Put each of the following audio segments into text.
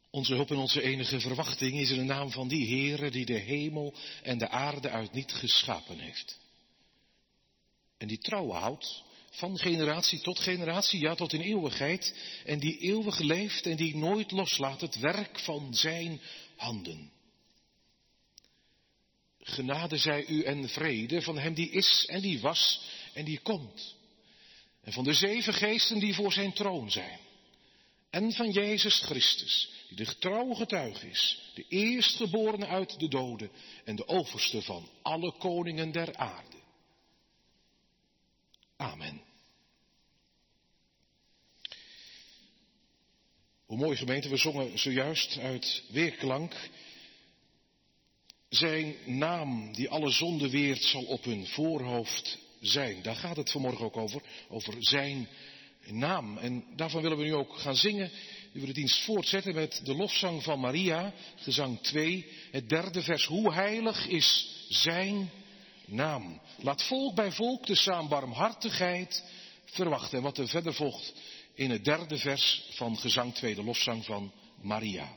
Onze hulp en onze enige verwachting is in de naam van die Heere die de hemel en de aarde uit niet geschapen heeft. En die trouw houdt van generatie tot generatie, ja tot in eeuwigheid. En die eeuwig leeft en die nooit loslaat het werk van zijn handen. Genade zij u en vrede van hem die is en die was en die komt. En van de 7 geesten die voor zijn troon zijn. En van Jezus Christus, die de getrouwe getuige is, de eerstgeborene uit de doden en de overste van alle koningen der aarde. Amen. Hoe mooi gemeente, we zongen zojuist uit weerklank. Zijn naam die alle zonde weert zal op hun voorhoofd zijn. Daar gaat het vanmorgen ook over zijn naam. En daarvan willen we nu ook gaan zingen. Nu we de dienst voortzetten met de lofzang van Maria, gezang 2, het 3e vers. Hoe heilig is zijn naam. Laat volk bij volk de saam barmhartigheid verwachten. En wat er verder volgt in het 3e vers van gezang 2, de lofzang van Maria.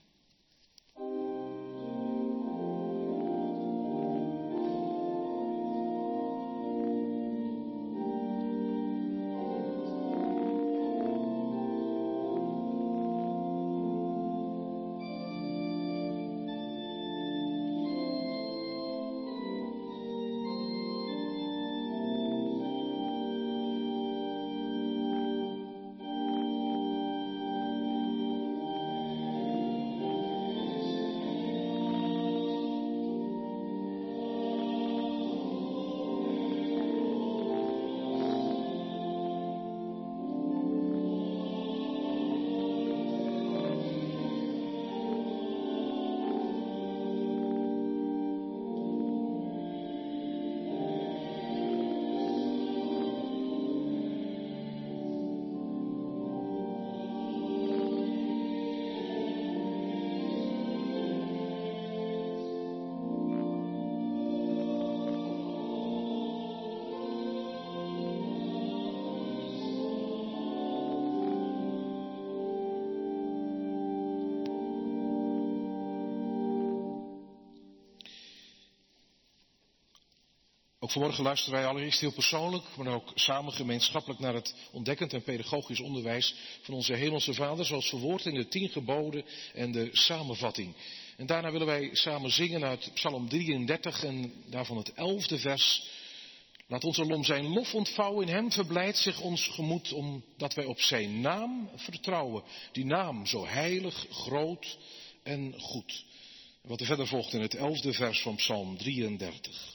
Ook vanmorgen luisteren wij allereerst heel persoonlijk, maar ook samen gemeenschappelijk naar het ontdekkend en pedagogisch onderwijs van onze Hemelse Vader, zoals verwoord in de 10 geboden en de samenvatting. En daarna willen wij samen zingen uit Psalm 33 en daarvan het 11e vers. Laat ons alom zijn lof ontvouwen, in hem verblijdt zich ons gemoed, omdat wij op zijn naam vertrouwen. Die naam zo heilig, groot en goed. Wat er verder volgt in het 11e vers van Psalm 33.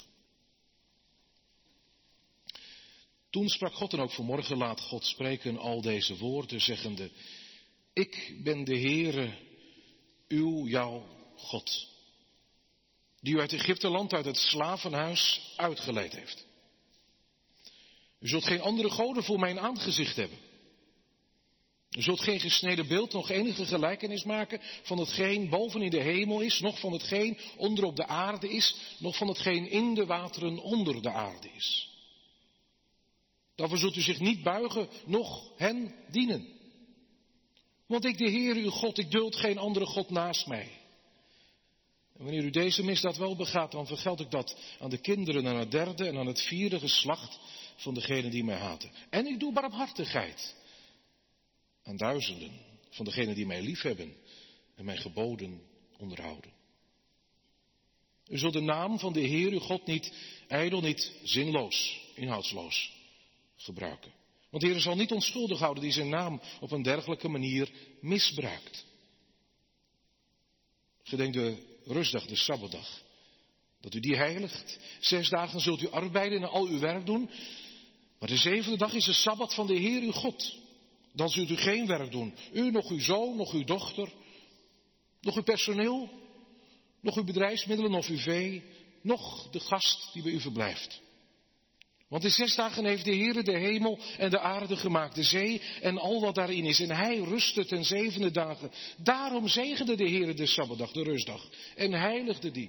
Toen sprak God en ook vanmorgen laat God spreken al deze woorden, zeggende: Ik ben de Heere, jouw God, die u uit Egypteland, uit het slavenhuis uitgeleid heeft. U zult geen andere goden voor mijn aangezicht hebben. U zult geen gesneden beeld, nog enige gelijkenis maken van hetgeen boven in de hemel is, noch van hetgeen onder op de aarde is, noch van hetgeen in de wateren onder de aarde is. Daarvoor zult u zich niet buigen, noch hen dienen. Want ik, de Heer, uw God, ik duld geen andere God naast mij. En wanneer u deze misdaad wel begaat, dan vergeld ik dat aan de kinderen, aan het 3e en aan het 4e geslacht van degenen die mij haten. En ik doe barmhartigheid aan duizenden van degenen die mij liefhebben en mijn geboden onderhouden. U zult de naam van de Heer, uw God, niet ijdel, niet zinloos, inhoudsloos gebruiken. Want de Heer zal niet onschuldig houden die zijn naam op een dergelijke manier misbruikt. Gedenk de rustdag, de Sabbatdag, dat u die heiligt. 6 dagen zult u arbeiden en al uw werk doen. Maar de 7e dag is de Sabbat van de Heer uw God. Dan zult u geen werk doen. U, nog uw zoon, nog uw dochter, nog uw personeel, nog uw bedrijfsmiddelen of uw vee, nog de gast die bij u verblijft. Want in 6 dagen heeft de Heere de hemel en de aarde gemaakt, de zee en al wat daarin is. En hij rustte ten 7e dagen. Daarom zegende de Heere de Sabbatdag, de rustdag, en heiligde die.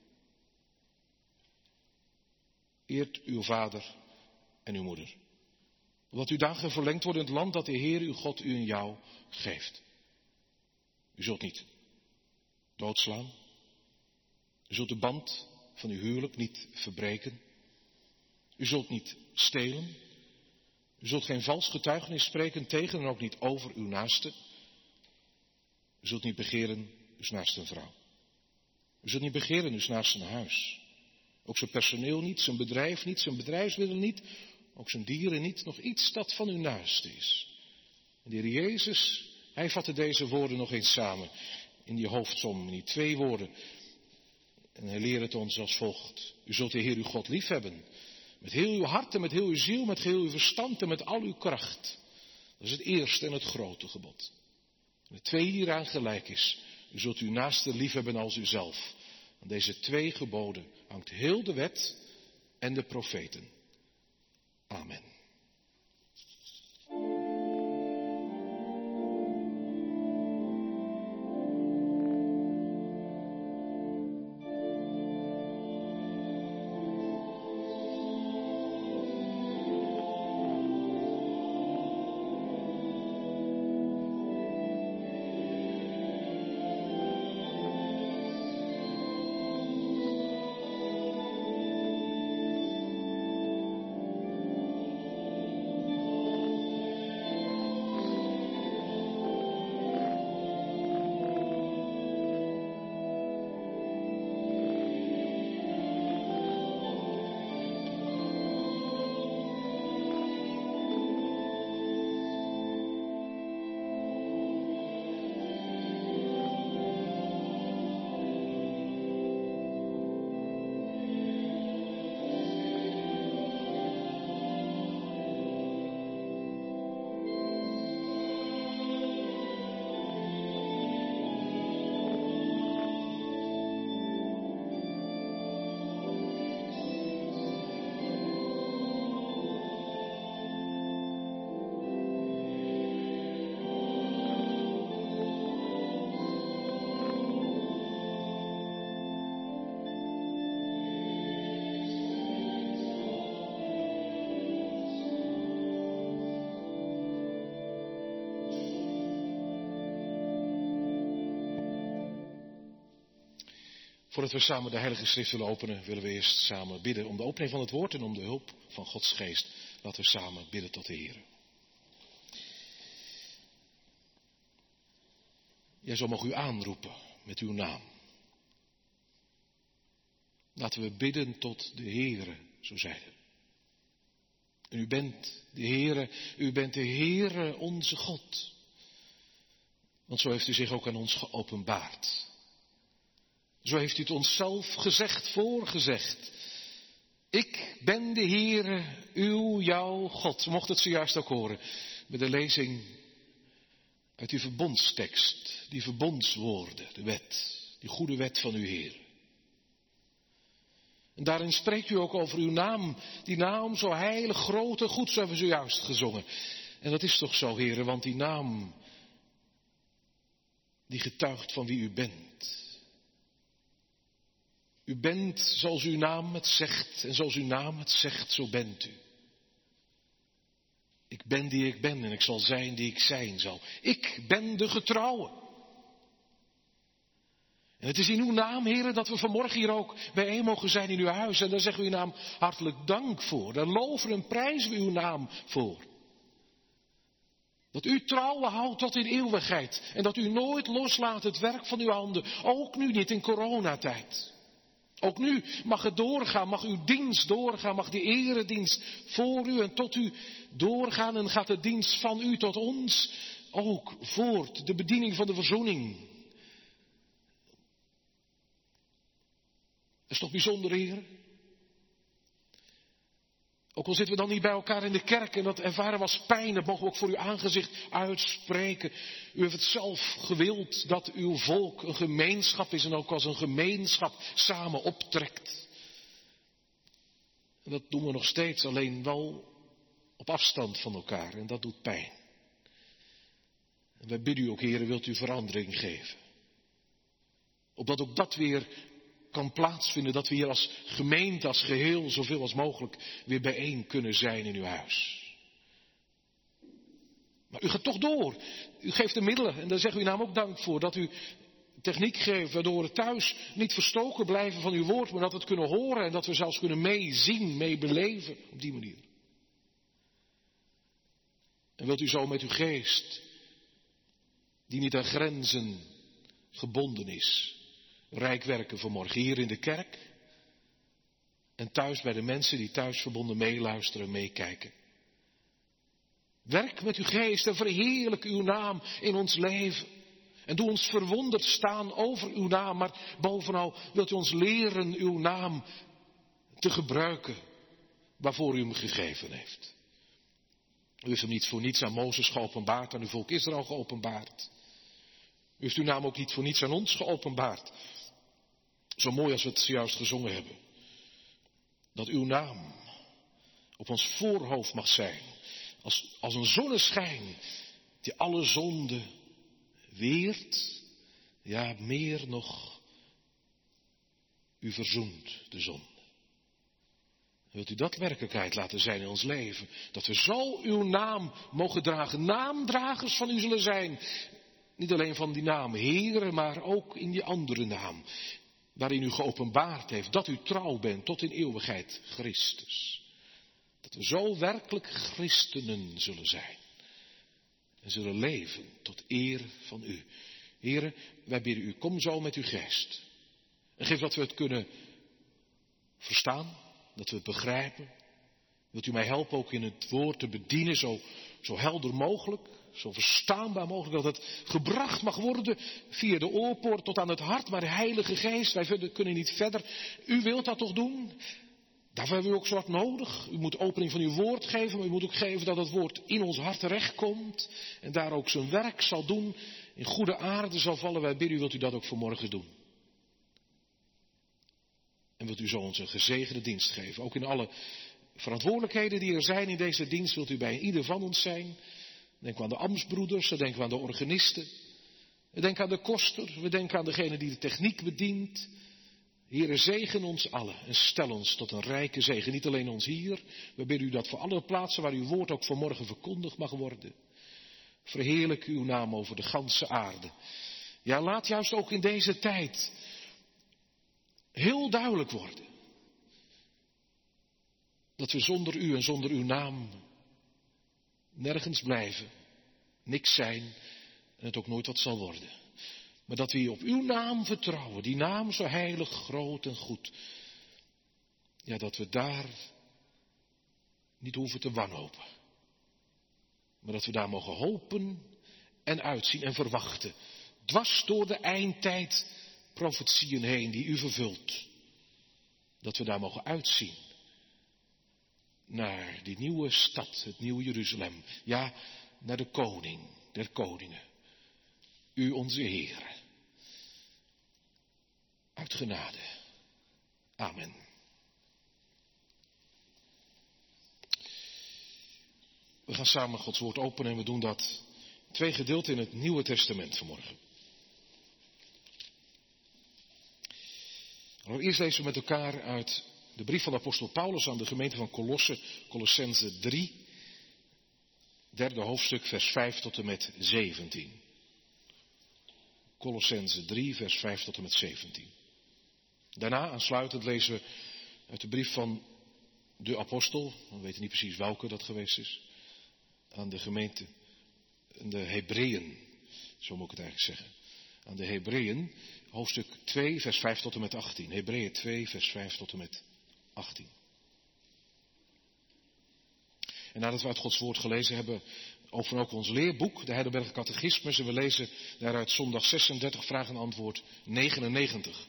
Eert uw vader en uw moeder. Omdat uw dagen verlengd worden in het land dat de Heer uw God u en jou geeft. U zult niet doodslaan. U zult de band van uw huwelijk niet verbreken. U zult niet stelen. U zult geen vals getuigenis spreken tegen en ook niet over uw naaste. U zult niet begeren uw naaste vrouw. U zult niet begeren uw naaste huis. Ook zijn personeel niet, zijn bedrijf niet, zijn bedrijfsmiddel niet. Ook zijn dieren niet, nog iets dat van uw naaste is. En de Heer Jezus, hij vatte deze woorden nog eens samen in die hoofdsom, in die 2 woorden. En hij leert het ons als volgt. U zult de Heer uw God liefhebben. Met heel uw hart en met heel uw ziel, met heel uw verstand en met al uw kracht. Dat is het eerste en het grote gebod. En het tweede hieraan gelijk is. U zult uw naaste liefhebben als uzelf. Aan deze 2 geboden hangt heel de wet en de profeten. Amen. Voordat we samen de Heilige Schrift willen openen, willen we eerst samen bidden om de opening van het woord en om de hulp van Gods geest. Laten we samen bidden tot de Heer. Jij zal mogen u aanroepen met uw naam. Laten we bidden tot de Heere, zo zeiden. En u bent de Heere onze God. Want zo heeft u zich ook aan ons geopenbaard. Zo heeft u het onszelf gezegd, voorgezegd. Ik ben de Heere, jouw God. We mochten het zojuist ook horen met de lezing uit die verbondstekst, die verbondswoorden, de wet, die goede wet van uw Heer. En daarin spreekt u ook over uw naam, die naam zo heilig, groot en goed, zo hebben we zojuist gezongen. En dat is toch zo, Heere, want die naam, die getuigt van wie u bent. U bent zoals uw naam het zegt en zoals uw naam het zegt, zo bent u. Ik ben die ik ben en ik zal zijn die ik zijn zal. Ik ben de getrouwe. En het is in uw naam, Heere, dat we vanmorgen hier ook bijeen mogen zijn in uw huis. En daar zeggen we uw naam hartelijk dank voor. Daar loven en prijzen we uw naam voor. Dat u trouwen houdt tot in eeuwigheid. En dat u nooit loslaat het werk van uw handen. Ook nu niet in coronatijd. Ook nu mag het doorgaan, mag uw dienst doorgaan, mag de eredienst voor u en tot u doorgaan. En gaat de dienst van u tot ons ook voort, de bediening van de verzoening. Dat is toch bijzonder, Heer? Ook al zitten we dan niet bij elkaar in de kerk en dat ervaren was pijn, dat mogen we ook voor uw aangezicht uitspreken. U heeft het zelf gewild dat uw volk een gemeenschap is en ook als een gemeenschap samen optrekt. En dat doen we nog steeds, alleen wel op afstand van elkaar en dat doet pijn. En wij bidden u ook, Heer, wilt u verandering geven. Opdat ook dat weer kan plaatsvinden, dat we hier als gemeente, als geheel, zoveel als mogelijk weer bijeen kunnen zijn in uw huis. Maar u gaat toch door. U geeft de middelen en daar zegt u naam ook dank voor. Dat u techniek geeft waardoor we thuis niet verstoken blijven van uw woord. Maar dat we het kunnen horen en dat we zelfs kunnen meezien, meebeleven op die manier. En wilt u zo met uw geest, die niet aan grenzen gebonden is, rijk werken vanmorgen hier in de kerk. En thuis bij de mensen die thuis verbonden meeluisteren en meekijken. Werk met uw geest en verheerlijk uw naam in ons leven. En doe ons verwonderd staan over uw naam. Maar bovenal wilt u ons leren uw naam te gebruiken waarvoor u hem gegeven heeft. U heeft hem niet voor niets aan Mozes geopenbaard, aan uw volk Israël geopenbaard. U heeft uw naam ook niet voor niets aan ons geopenbaard. Zo mooi als we het zojuist gezongen hebben. Dat uw naam op ons voorhoofd mag zijn. Als een zonneschijn die alle zonde weert. Ja, meer nog, u verzoent de zonde. Wilt u dat werkelijkheid laten zijn in ons leven? Dat we zo uw naam mogen dragen. Naamdragers van u zullen zijn. Niet alleen van die naam Heere, maar ook in die andere naam. Waarin u geopenbaard heeft dat u trouw bent tot in eeuwigheid, Christus. Dat we zo werkelijk christenen zullen zijn. En zullen leven tot eer van u. Heere, wij bidden u, kom zo met uw geest. En geef dat we het kunnen verstaan, dat we het begrijpen. Wilt u mij helpen ook in het woord te bedienen, zo helder mogelijk, zo verstaanbaar mogelijk, dat het gebracht mag worden via de oorpoort tot aan het hart, maar de Heilige Geest, wij kunnen niet verder. U wilt dat toch doen? Daarvoor hebben we ook zo wat nodig. U moet opening van uw woord geven, maar u moet ook geven dat het woord in ons hart terechtkomt en daar ook zijn werk zal doen, in goede aarde zal vallen. Wij bidden u, wilt u dat ook vanmorgen doen? En wilt u zo ons een gezegende dienst geven, ook in alle verantwoordelijkheden die er zijn in deze dienst, wilt u bij ieder van ons zijn. Denken we aan de ambtsbroeders, denken we aan de organisten. We denken aan de koster, we denken aan degene die de techniek bedient. Heere, zegen ons allen en stel ons tot een rijke zegen. Niet alleen ons hier, we bidden u dat voor alle plaatsen waar uw woord ook vanmorgen verkondigd mag worden. Verheerlijk uw naam over de ganse aarde. Ja, laat juist ook in deze tijd heel duidelijk worden dat we zonder u en zonder uw naam nergens blijven, niks zijn en het ook nooit wat zal worden. Maar dat we op uw naam vertrouwen, die naam zo heilig, groot en goed. Ja, dat we daar niet hoeven te wanhopen. Maar dat we daar mogen hopen en uitzien en verwachten. Dwars door de eindtijd profetieën heen die u vervult. Dat we daar mogen uitzien. Naar die nieuwe stad, het nieuwe Jeruzalem. Ja, naar de koning der koningen. U onze Heer. Uit genade. Amen. We gaan samen Gods woord openen en we doen dat in 2 gedeelten in het Nieuwe Testament vanmorgen. Allereerst lezen we met elkaar uit de brief van de apostel Paulus aan de gemeente van Colosse, Colossense 3, 3e hoofdstuk, vers 5 tot en met 17. Colossense 3, vers 5 tot en met 17. Daarna, aansluitend, lezen we uit de brief van de apostel, we weten niet precies welke dat geweest is, aan de gemeente, de Hebreeën, zo moet ik het eigenlijk zeggen. Aan de Hebreeën, hoofdstuk 2, vers 5 tot en met 18. Hebreeën 2, vers 5 tot en met 18. En nadat we uit Gods woord gelezen hebben, openen ook ons leerboek, de Heidelberger Catechismus, en we lezen daaruit zondag 36, vraag en antwoord 99.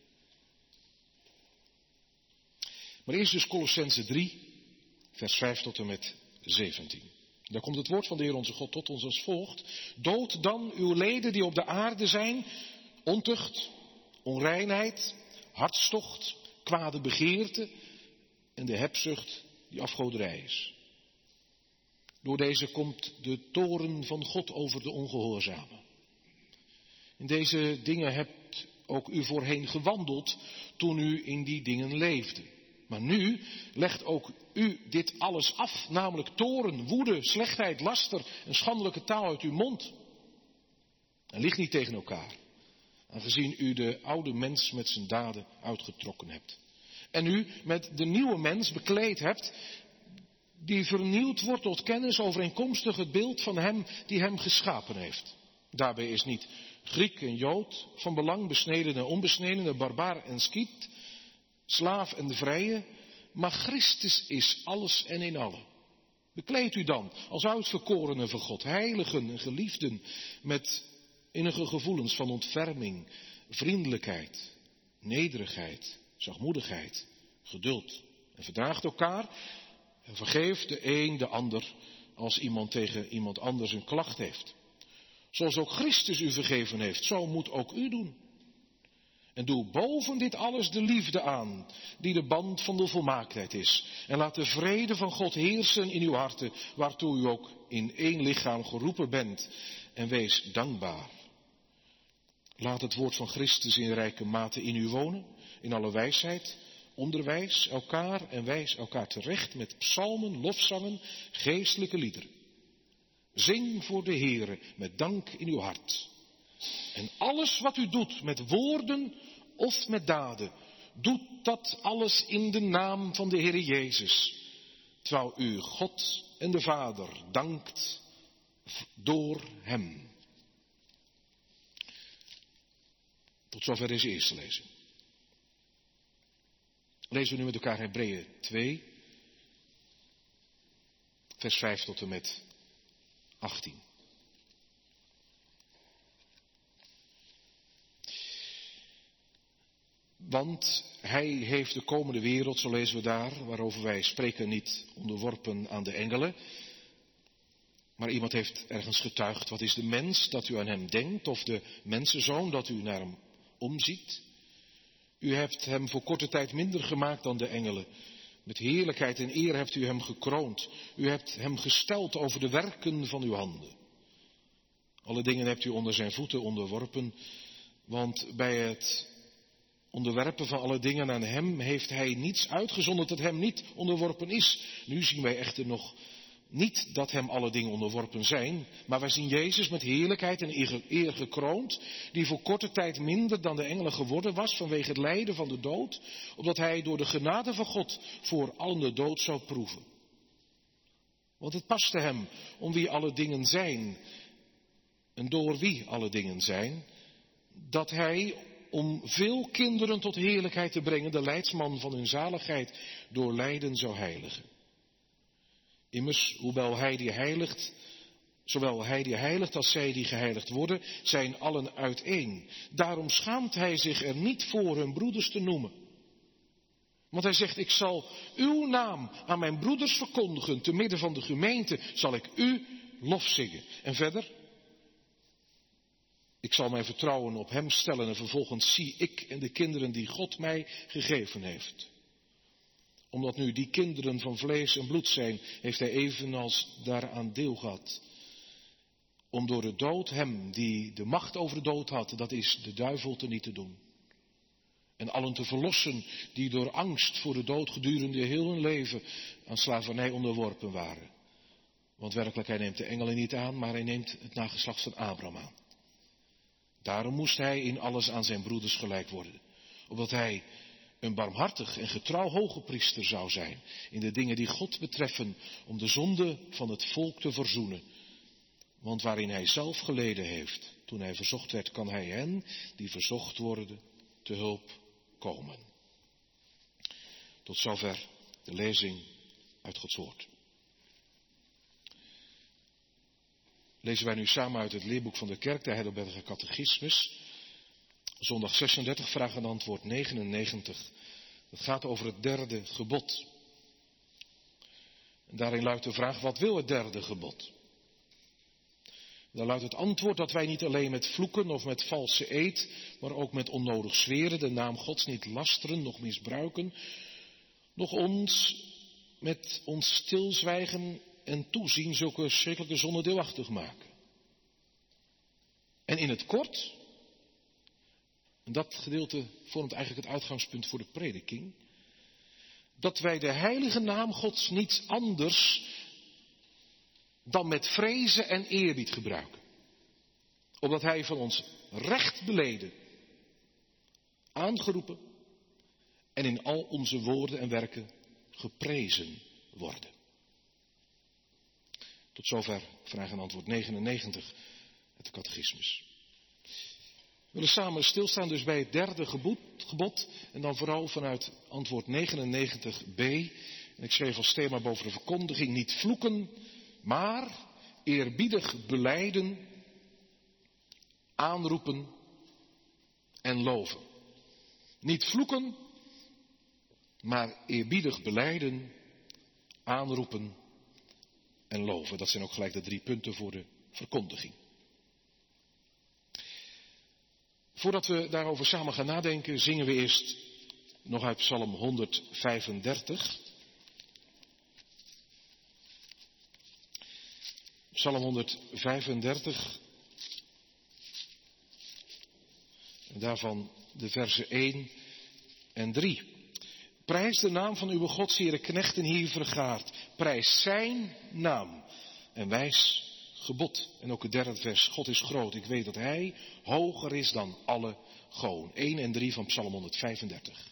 Maar eerst dus Colossense 3, vers 5 tot en met 17. Daar komt het woord van de Heer onze God tot ons als volgt. Dood dan uw leden die op de aarde zijn, ontucht, onreinheid, hartstocht, kwade begeerte en de hebzucht die afgoderij is. Door deze komt de toorn van God over de ongehoorzamen. In deze dingen hebt ook u voorheen gewandeld toen u in die dingen leefde. Maar nu legt ook u dit alles af, namelijk toorn, woede, slechtheid, laster en schandelijke taal uit uw mond. En ligt niet tegen elkaar, aangezien u de oude mens met zijn daden uitgetrokken hebt. En u met de nieuwe mens bekleed hebt, die vernieuwd wordt tot kennis overeenkomstig het beeld van hem die hem geschapen heeft. Daarbij is niet Griek en Jood van belang, besneden en onbesneden, barbaar en Skiet, slaaf en vrije, maar Christus is alles en in allen. Bekleed u dan als uitverkorenen van God, heiligen en geliefden, met innige gevoelens van ontferming, vriendelijkheid, nederigheid, zachtmoedigheid, geduld. En verdraagt elkaar en vergeeft de een de ander als iemand tegen iemand anders een klacht heeft. Zoals ook Christus u vergeven heeft, zo moet ook u doen. En doe boven dit alles de liefde aan, die de band van de volmaaktheid is. En laat de vrede van God heersen in uw harten, waartoe u ook in één lichaam geroepen bent. En wees dankbaar. Laat het woord van Christus in rijke mate in u wonen, in alle wijsheid. Onderwijs elkaar en wijs elkaar terecht met psalmen, lofzangen, geestelijke liederen. Zing voor de Heere met dank in uw hart. En alles wat u doet met woorden of met daden, doet dat alles in de naam van de Heere Jezus. Terwijl u God en de Vader dankt door hem. Tot zover deze eerste lezing. Lezen we nu met elkaar Hebreeën 2, vers 5 tot en met 18. Want hij heeft de komende wereld, zo lezen we daar, waarover wij spreken, niet onderworpen aan de engelen. Maar iemand heeft ergens getuigd, wat is de mens dat u aan hem denkt, of de mensenzoon dat u naar hem omziet? U hebt hem voor korte tijd minder gemaakt dan de engelen. Met heerlijkheid en eer hebt u hem gekroond. U hebt hem gesteld over de werken van uw handen. Alle dingen hebt u onder zijn voeten onderworpen, want bij het onderwerpen van alle dingen aan hem heeft hij niets uitgezonderd dat hem niet onderworpen is. Nu zien wij echter nog niet dat hem alle dingen onderworpen zijn, maar wij zien Jezus met heerlijkheid en eer gekroond, die voor korte tijd minder dan de engelen geworden was vanwege het lijden van de dood, opdat hij door de genade van God voor allen de dood zou proeven. Want het paste hem om wie alle dingen zijn en door wie alle dingen zijn, dat hij om veel kinderen tot heerlijkheid te brengen de leidsman van hun zaligheid door lijden zou heiligen. Immers, zowel hij die heiligt als zij die geheiligd worden, zijn allen uiteen. Daarom schaamt hij zich er niet voor hun broeders te noemen. Want hij zegt, ik zal uw naam aan mijn broeders verkondigen, te midden van de gemeente zal ik u lof zingen. En verder, ik zal mijn vertrouwen op hem stellen en vervolgens zie ik en de kinderen die God mij gegeven heeft. Omdat nu die kinderen van vlees en bloed zijn, heeft hij evenals daaraan deel gehad. Om door de dood hem die de macht over de dood had, dat is de duivel, teniet te doen. En allen te verlossen die door angst voor de dood gedurende heel hun leven aan slavernij onderworpen waren. Want werkelijk, hij neemt de engelen niet aan, maar hij neemt het nageslacht van Abraham aan. Daarom moest hij in alles aan zijn broeders gelijk worden. Opdat hij een barmhartig en getrouw hoge priester zou zijn in de dingen die God betreffen, om de zonde van het volk te verzoenen. Want waarin hij zelf geleden heeft, toen hij verzocht werd, kan hij hen die verzocht worden te hulp komen. Tot zover de lezing uit Gods woord. Lezen wij nu samen uit het leerboek van de kerk, de Heidelberger Catechismus, zondag 36, vraag en antwoord 99. Het gaat over het derde gebod. En daarin luidt de vraag, wat wil het derde gebod? Daar luidt het antwoord dat wij niet alleen met vloeken of met valse eed, maar ook met onnodig zweren de naam Gods niet lasteren, noch misbruiken, noch ons met ons stilzwijgen en toezien zulke schrikkelijke zonden deelachtig maken. En in het kort, en dat gedeelte vormt eigenlijk het uitgangspunt voor de prediking, dat wij de heilige naam Gods niets anders dan met vrezen en eerbied gebruiken. Opdat hij van ons recht beleden, aangeroepen en in al onze woorden en werken geprezen worden. Tot zover vraag en antwoord 99 uit de catechismus. We willen samen stilstaan dus bij het derde gebod en dan vooral vanuit antwoord 99b. En ik schreef als thema boven de verkondiging: niet vloeken, maar eerbiedig belijden, aanroepen en loven. Niet vloeken, maar eerbiedig belijden, aanroepen en loven. Dat zijn ook gelijk de 3 punten voor de verkondiging. Voordat we daarover samen gaan nadenken, zingen we eerst nog uit Psalm 135. Psalm 135. En daarvan de versen 1 en 3. Prijs de naam van uw God, Heere knechten hier vergaard. Prijs zijn naam en wijs gebod. En ook het derde vers. God is groot. Ik weet dat hij hoger is dan alle goden. 1 en 3 van Psalm 135.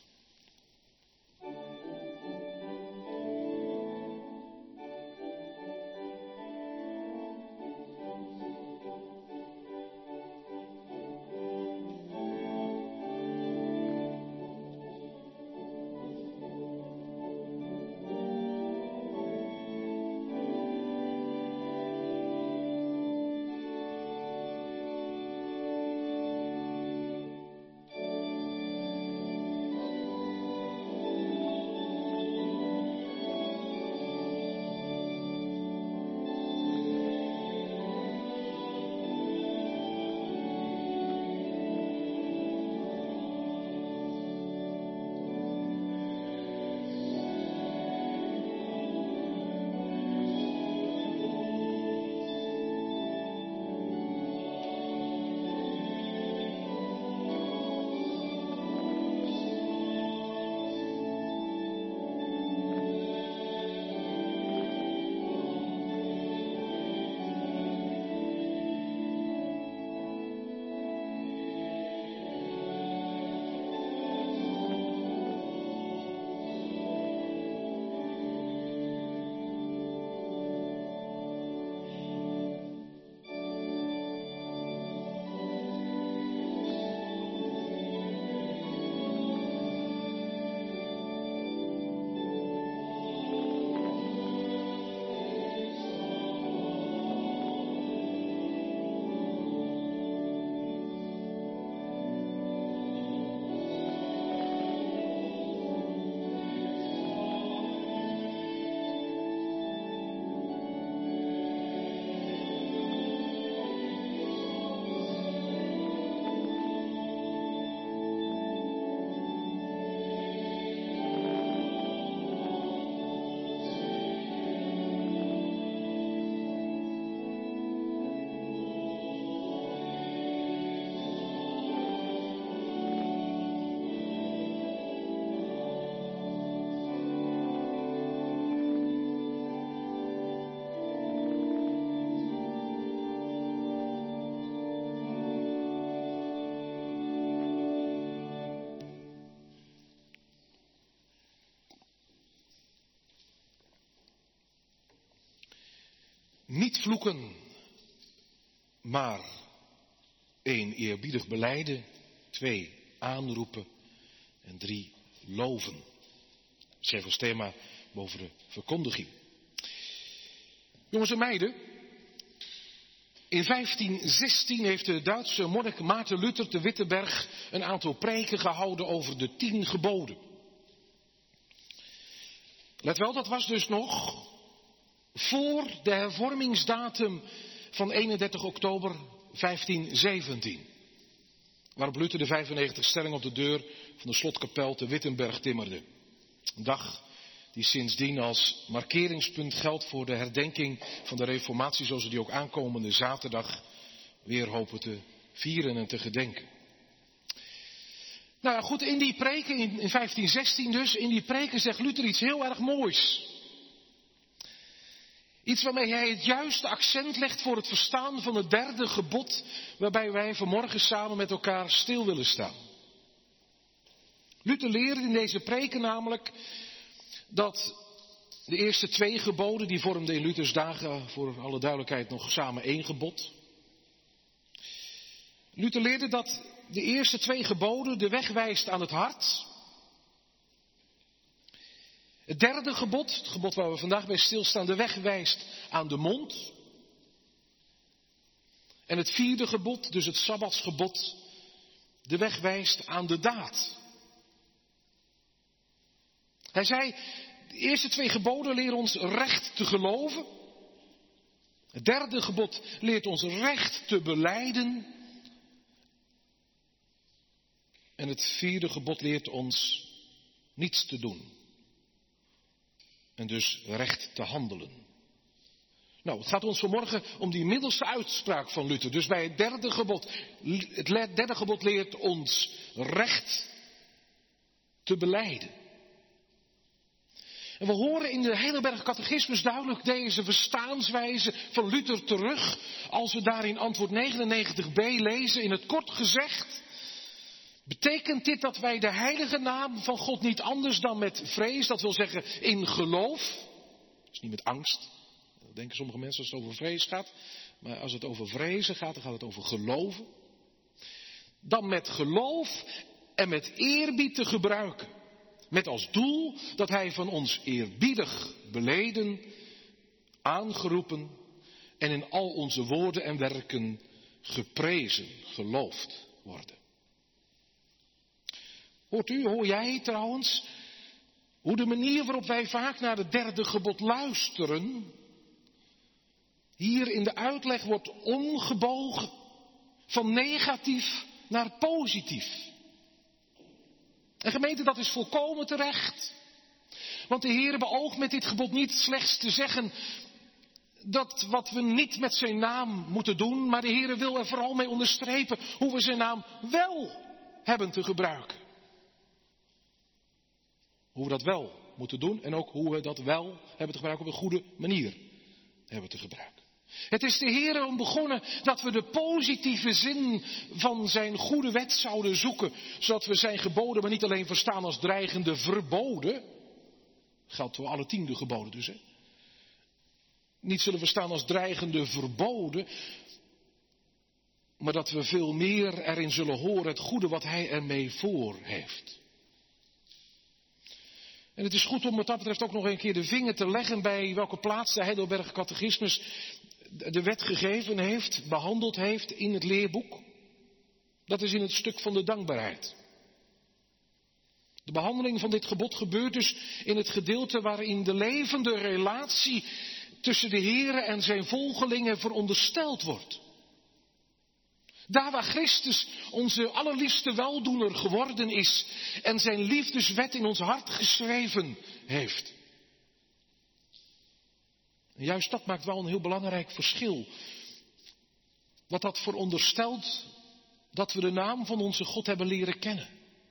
Niet vloeken, maar 1 eerbiedig belijden, 2 aanroepen en 3 loven. Schrijf als thema boven de verkondiging. Jongens en meiden, in 1516 heeft de Duitse monnik Maarten Luther te Wittenberg een aantal preken gehouden over de 10 geboden. Let wel, dat was dus nog voor de hervormingsdatum van 31 oktober 1517. Waarop Luther de 95 stellingen op de deur van de slotkapel te Wittenberg timmerde. Een dag die sindsdien als markeringspunt geldt voor de herdenking van de reformatie, zoals we die ook aankomende zaterdag weer hopen te vieren en te gedenken. Nou ja, goed, in die preken, in 1516 dus, in die preken zegt Luther iets heel erg moois. Iets waarmee hij het juiste accent legt voor het verstaan van het derde gebod, waarbij wij vanmorgen samen met elkaar stil willen staan. Luther leerde in deze preken namelijk dat de eerste 2 geboden, die vormden in Luthers dagen voor alle duidelijkheid nog samen 1 gebod. Luther leerde dat de eerste 2 geboden de weg wijst aan het hart. Het derde gebod, het gebod waar we vandaag bij stilstaan, de weg wijst aan de mond. En het 4e gebod, dus het sabbatsgebod, de weg wijst aan de daad. Hij zei, de eerste 2 geboden leren ons recht te geloven. Het derde gebod leert ons recht te belijden. En het 4e gebod leert ons niets te doen. En dus recht te handelen. Nou, het gaat ons vanmorgen om die middelste uitspraak van Luther. Dus bij het derde gebod. Het derde gebod leert ons recht te belijden. En we horen in de Heidelberger Catechismus duidelijk deze verstaanswijze van Luther terug. Als we daar in antwoord 99b lezen, in het kort gezegd. Betekent dit dat wij de heilige naam van God niet anders dan met vrees, dat wil zeggen in geloof, dus niet met angst, dat denken sommige mensen als het over vrees gaat, maar als het over vrezen gaat, dan gaat het over geloven, dan met geloof en met eerbied te gebruiken, met als doel dat hij van ons eerbiedig beleden, aangeroepen en in al onze woorden en werken geprezen, geloofd worden. Hoor jij trouwens, hoe de manier waarop wij vaak naar het derde gebod luisteren, hier in de uitleg wordt omgebogen van negatief naar positief. En gemeente, dat is volkomen terecht. Want de Heer beoogt met dit gebod niet slechts te zeggen dat wat we niet met zijn naam moeten doen, maar de Heer wil er vooral mee onderstrepen hoe we zijn naam wel hebben te gebruiken. Hoe we dat wel moeten doen en ook hoe we dat wel hebben te gebruiken op een goede manier hebben te gebruiken. Het is de Heer om begonnen dat we de positieve zin van zijn goede wet zouden zoeken. Zodat we zijn geboden maar niet alleen verstaan als dreigende verboden. Geldt voor alle 10 geboden dus. Hè? Niet zullen verstaan als dreigende verboden. Maar dat we veel meer erin zullen horen het goede wat hij ermee voor heeft. En het is goed om wat dat betreft ook nog een keer de vinger te leggen bij welke plaats de Heidelberger Catechismus de wet gegeven heeft, behandeld heeft in het leerboek. Dat is in het stuk van de dankbaarheid. De behandeling van dit gebod gebeurt dus in het gedeelte waarin de levende relatie tussen de Heere en zijn volgelingen verondersteld wordt. Daar waar Christus onze allerliefste weldoener geworden is en zijn liefdeswet in ons hart geschreven heeft. En juist dat maakt wel een heel belangrijk verschil. Wat dat veronderstelt dat we de naam van onze God hebben leren kennen.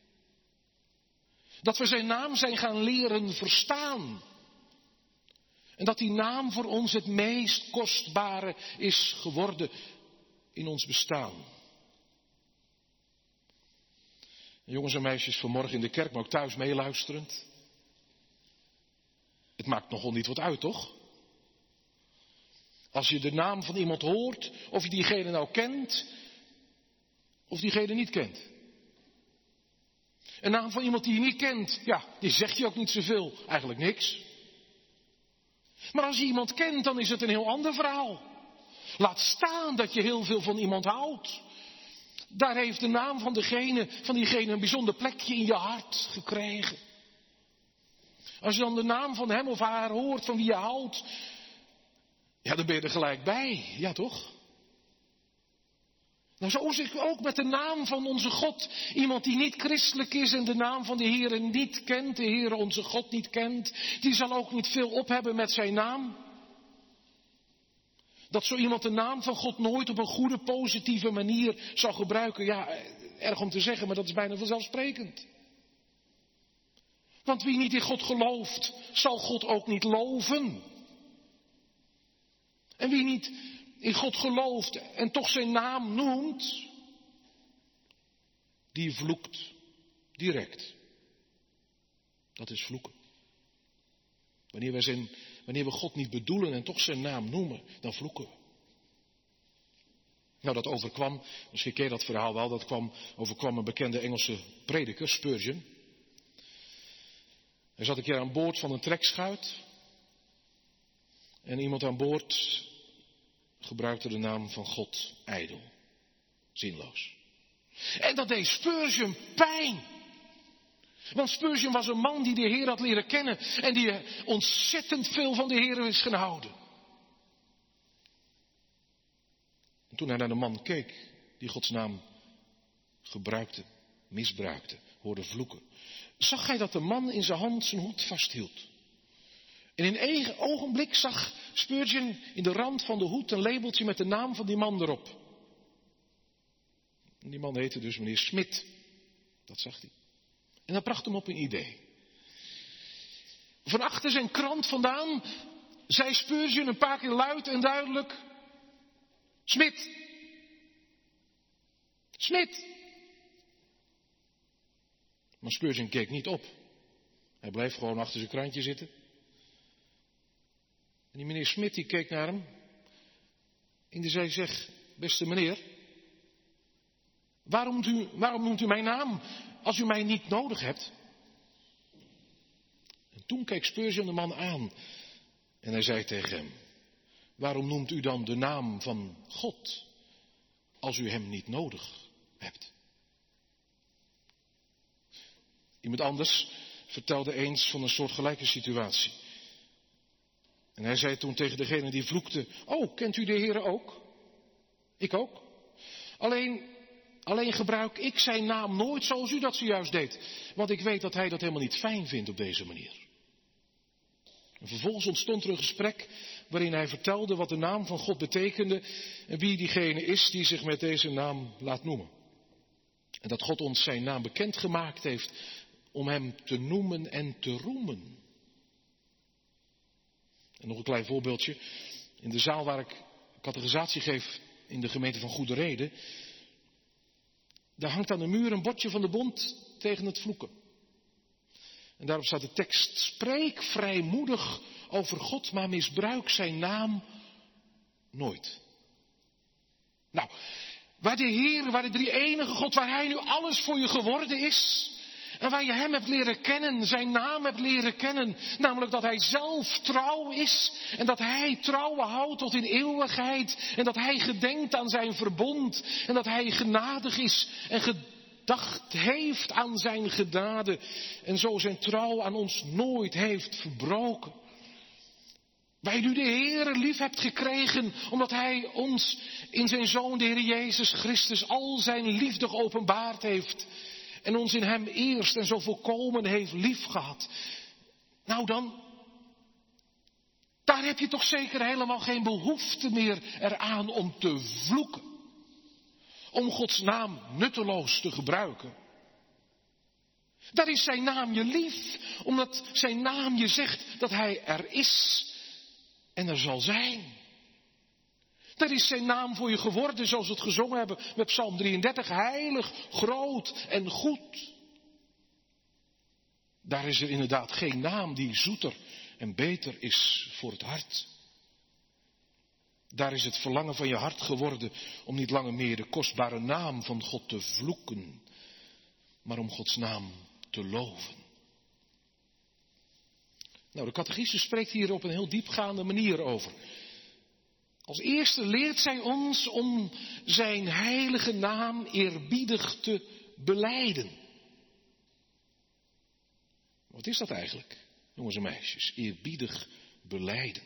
Dat we zijn naam zijn gaan leren verstaan. En dat die naam voor ons het meest kostbare is geworden in ons bestaan. En jongens en meisjes, vanmorgen in de kerk, maar ook thuis meeluisterend. Het maakt nogal niet wat uit, toch? Als je de naam van iemand hoort, of je diegene nou kent, of diegene niet kent. Een naam van iemand die je niet kent, ja, die zegt je ook niet zoveel, eigenlijk niks. Maar als je iemand kent, dan is het een heel ander verhaal. Laat staan dat je heel veel van iemand houdt. Daar heeft de naam van diegene een bijzonder plekje in je hart gekregen. Als je dan de naam van hem of haar hoort van wie je houdt, ja, dan ben je er gelijk bij. Ja, toch? Nou, zo is het ook met de naam van onze God. Iemand die niet christelijk is en de naam van de Heere niet kent, de Heere onze God niet kent, die zal ook niet veel op hebben met zijn naam. Dat zo iemand de naam van God nooit op een goede, positieve manier zou gebruiken, ja, erg om te zeggen, maar dat is bijna vanzelfsprekend. Want wie niet in God gelooft, zal God ook niet loven. En wie niet in God gelooft en toch zijn naam noemt, die vloekt direct. Dat is vloeken. Wanneer we God niet bedoelen en toch zijn naam noemen, dan vloeken we. Nou, dat overkwam, misschien ken je dat verhaal wel, overkwam een bekende Engelse prediker, Spurgeon. Hij zat een keer aan boord van een trekschuit. En iemand aan boord gebruikte de naam van God ijdel. Zinloos. En dat deed Spurgeon pijn. Want Spurgeon was een man die de Heer had leren kennen. En die ontzettend veel van de Heer is gaan houden. En toen hij naar de man keek, die Gods naam gebruikte, misbruikte, hoorde vloeken, zag hij dat de man in zijn hand zijn hoed vasthield. En in één ogenblik zag Spurgeon in de rand van de hoed een labeltje met de naam van die man erop. En die man heette dus meneer Smit. Dat zag hij. En dat bracht hem op een idee. Van achter zijn krant vandaan zei Spurgeon een paar keer luid en duidelijk: Smit! Smit! Maar Spurgeon keek niet op. Hij bleef gewoon achter zijn krantje zitten. En die meneer Smit die keek naar hem. En die zei: zeg, beste meneer, waarom noemt u mijn naam als u mij niet nodig hebt? En toen keek Spurgeon de man aan. En hij zei tegen hem: waarom noemt u dan de naam van God als u hem niet nodig hebt? Iemand anders vertelde eens van een soortgelijke situatie. En hij zei toen tegen degene die vloekte: oh, kent u de Heere ook? Ik ook. Alleen gebruik ik zijn naam nooit zoals u dat zojuist deed. Want ik weet dat hij dat helemaal niet fijn vindt op deze manier. En vervolgens ontstond er een gesprek waarin hij vertelde wat de naam van God betekende en wie diegene is die zich met deze naam laat noemen. En dat God ons zijn naam bekendgemaakt heeft om hem te noemen en te roemen. En nog een klein voorbeeldje. In de zaal waar ik catechisatie geef in de gemeente van Goede Reden, daar hangt aan de muur een bordje van de bond tegen het vloeken. En daarop staat de tekst: spreek vrijmoedig over God, maar misbruik zijn naam nooit. Nou, waar de Heer, waar de drie-enige God, waar Hij nu alles voor je geworden is, en waar je Hem hebt leren kennen, zijn naam hebt leren kennen, namelijk dat Hij zelf trouw is en dat Hij trouwen houdt tot in eeuwigheid en dat Hij gedenkt aan zijn verbond en dat Hij genadig is en gedacht heeft aan zijn genade en zo zijn trouw aan ons nooit heeft verbroken. Waar je nu de Heere lief hebt gekregen, omdat Hij ons in zijn Zoon, de Heer Jezus Christus, al zijn liefde geopenbaard heeft. En ons in Hem eerst en zo volkomen heeft lief gehad. Nou dan, daar heb je toch zeker helemaal geen behoefte meer eraan om te vloeken. Om Gods naam nutteloos te gebruiken. Daar is zijn naam je lief, omdat zijn naam je zegt dat Hij er is en er zal zijn. Daar is zijn naam voor je geworden, zoals we het gezongen hebben met Psalm 33. Heilig, groot en goed. Daar is er inderdaad geen naam die zoeter en beter is voor het hart. Daar is het verlangen van je hart geworden om niet langer meer de kostbare naam van God te vloeken, maar om Gods naam te loven. Nou, de catechismus spreekt hier op een heel diepgaande manier over. Als eerste leert zij ons om zijn heilige naam eerbiedig te belijden. Wat is dat eigenlijk, jongens en meisjes? Eerbiedig belijden.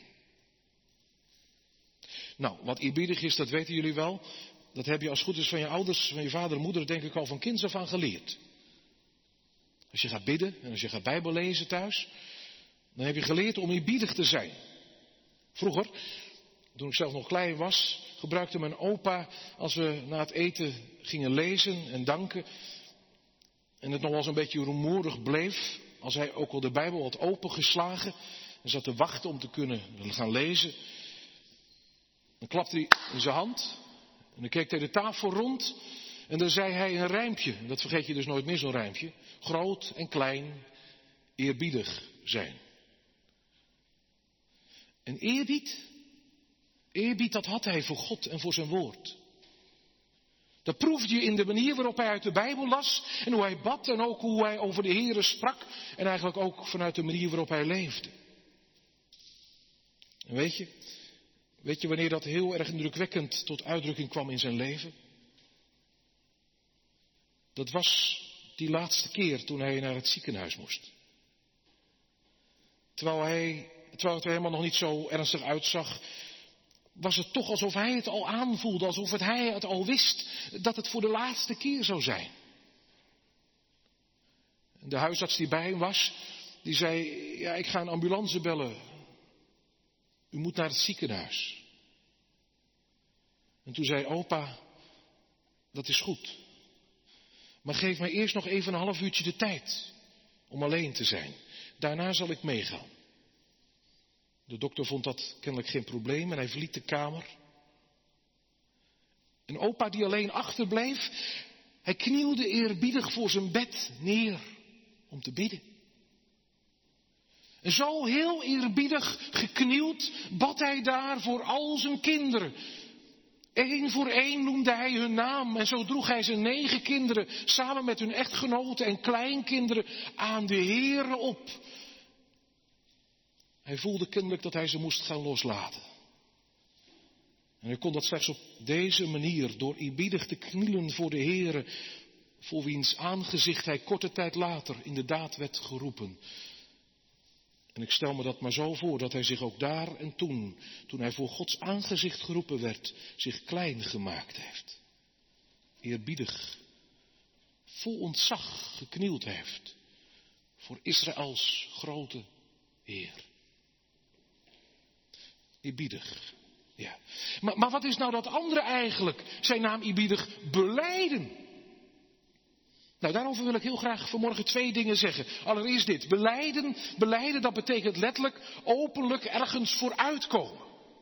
Nou, wat eerbiedig is, dat weten jullie wel. Dat heb je als het goed is van je ouders, van je vader en moeder, denk ik al van kinds af aan geleerd. Als je gaat bidden en als je gaat Bijbel lezen thuis, dan heb je geleerd om eerbiedig te zijn. Vroeger Toen ik zelf nog klein was, gebruikte mijn opa, als we na het eten gingen lezen en danken, en het nog wel eens een beetje rumoerig bleef, als hij ook al de Bijbel had opengeslagen en zat te wachten om te kunnen gaan lezen, dan klapte hij in zijn hand en dan keek hij de tafel rond en dan zei hij een rijmpje. Dat vergeet je dus nooit meer, zo'n rijmpje. Groot en klein, eerbiedig zijn. En eerbied dat had hij voor God en voor zijn woord. Dat proefde je in de manier waarop hij uit de Bijbel las en hoe hij bad en ook hoe hij over de Here sprak en eigenlijk ook vanuit de manier waarop hij leefde. En weet je wanneer dat heel erg indrukwekkend tot uitdrukking kwam in zijn leven? Dat was die laatste keer toen hij naar het ziekenhuis moest. Terwijl het er helemaal nog niet zo ernstig uitzag, was het toch alsof hij het al aanvoelde, alsof hij het al wist dat het voor de laatste keer zou zijn. De huisarts die bij hem was, die zei, ja, ik ga een ambulance bellen. U moet naar het ziekenhuis. En toen zei opa, dat is goed. Maar geef mij eerst nog even een half uurtje de tijd om alleen te zijn. Daarna zal ik meegaan. De dokter vond dat kennelijk geen probleem en hij verliet de kamer. En opa die alleen achterbleef, hij knielde eerbiedig voor zijn bed neer om te bidden. En zo heel eerbiedig geknield bad hij daar voor al zijn kinderen. Eén voor één noemde hij hun naam en zo droeg hij zijn 9 kinderen samen met hun echtgenoten en kleinkinderen aan de Heere op. Hij voelde kennelijk dat hij ze moest gaan loslaten. En hij kon dat slechts op deze manier, door eerbiedig te knielen voor de Heere, voor wiens aangezicht hij korte tijd later inderdaad werd geroepen. En ik stel me dat maar zo voor dat hij zich ook daar en toen hij voor Gods aangezicht geroepen werd, zich klein gemaakt heeft. Eerbiedig, vol ontzag geknield heeft voor Israëls grote Heer. Eerbiedig, ja. Maar wat is nou dat andere eigenlijk? Zijn naam eerbiedig belijden. Nou, daarover wil ik heel graag vanmorgen 2 dingen zeggen. Allereerst dit, belijden dat betekent letterlijk openlijk ergens vooruitkomen.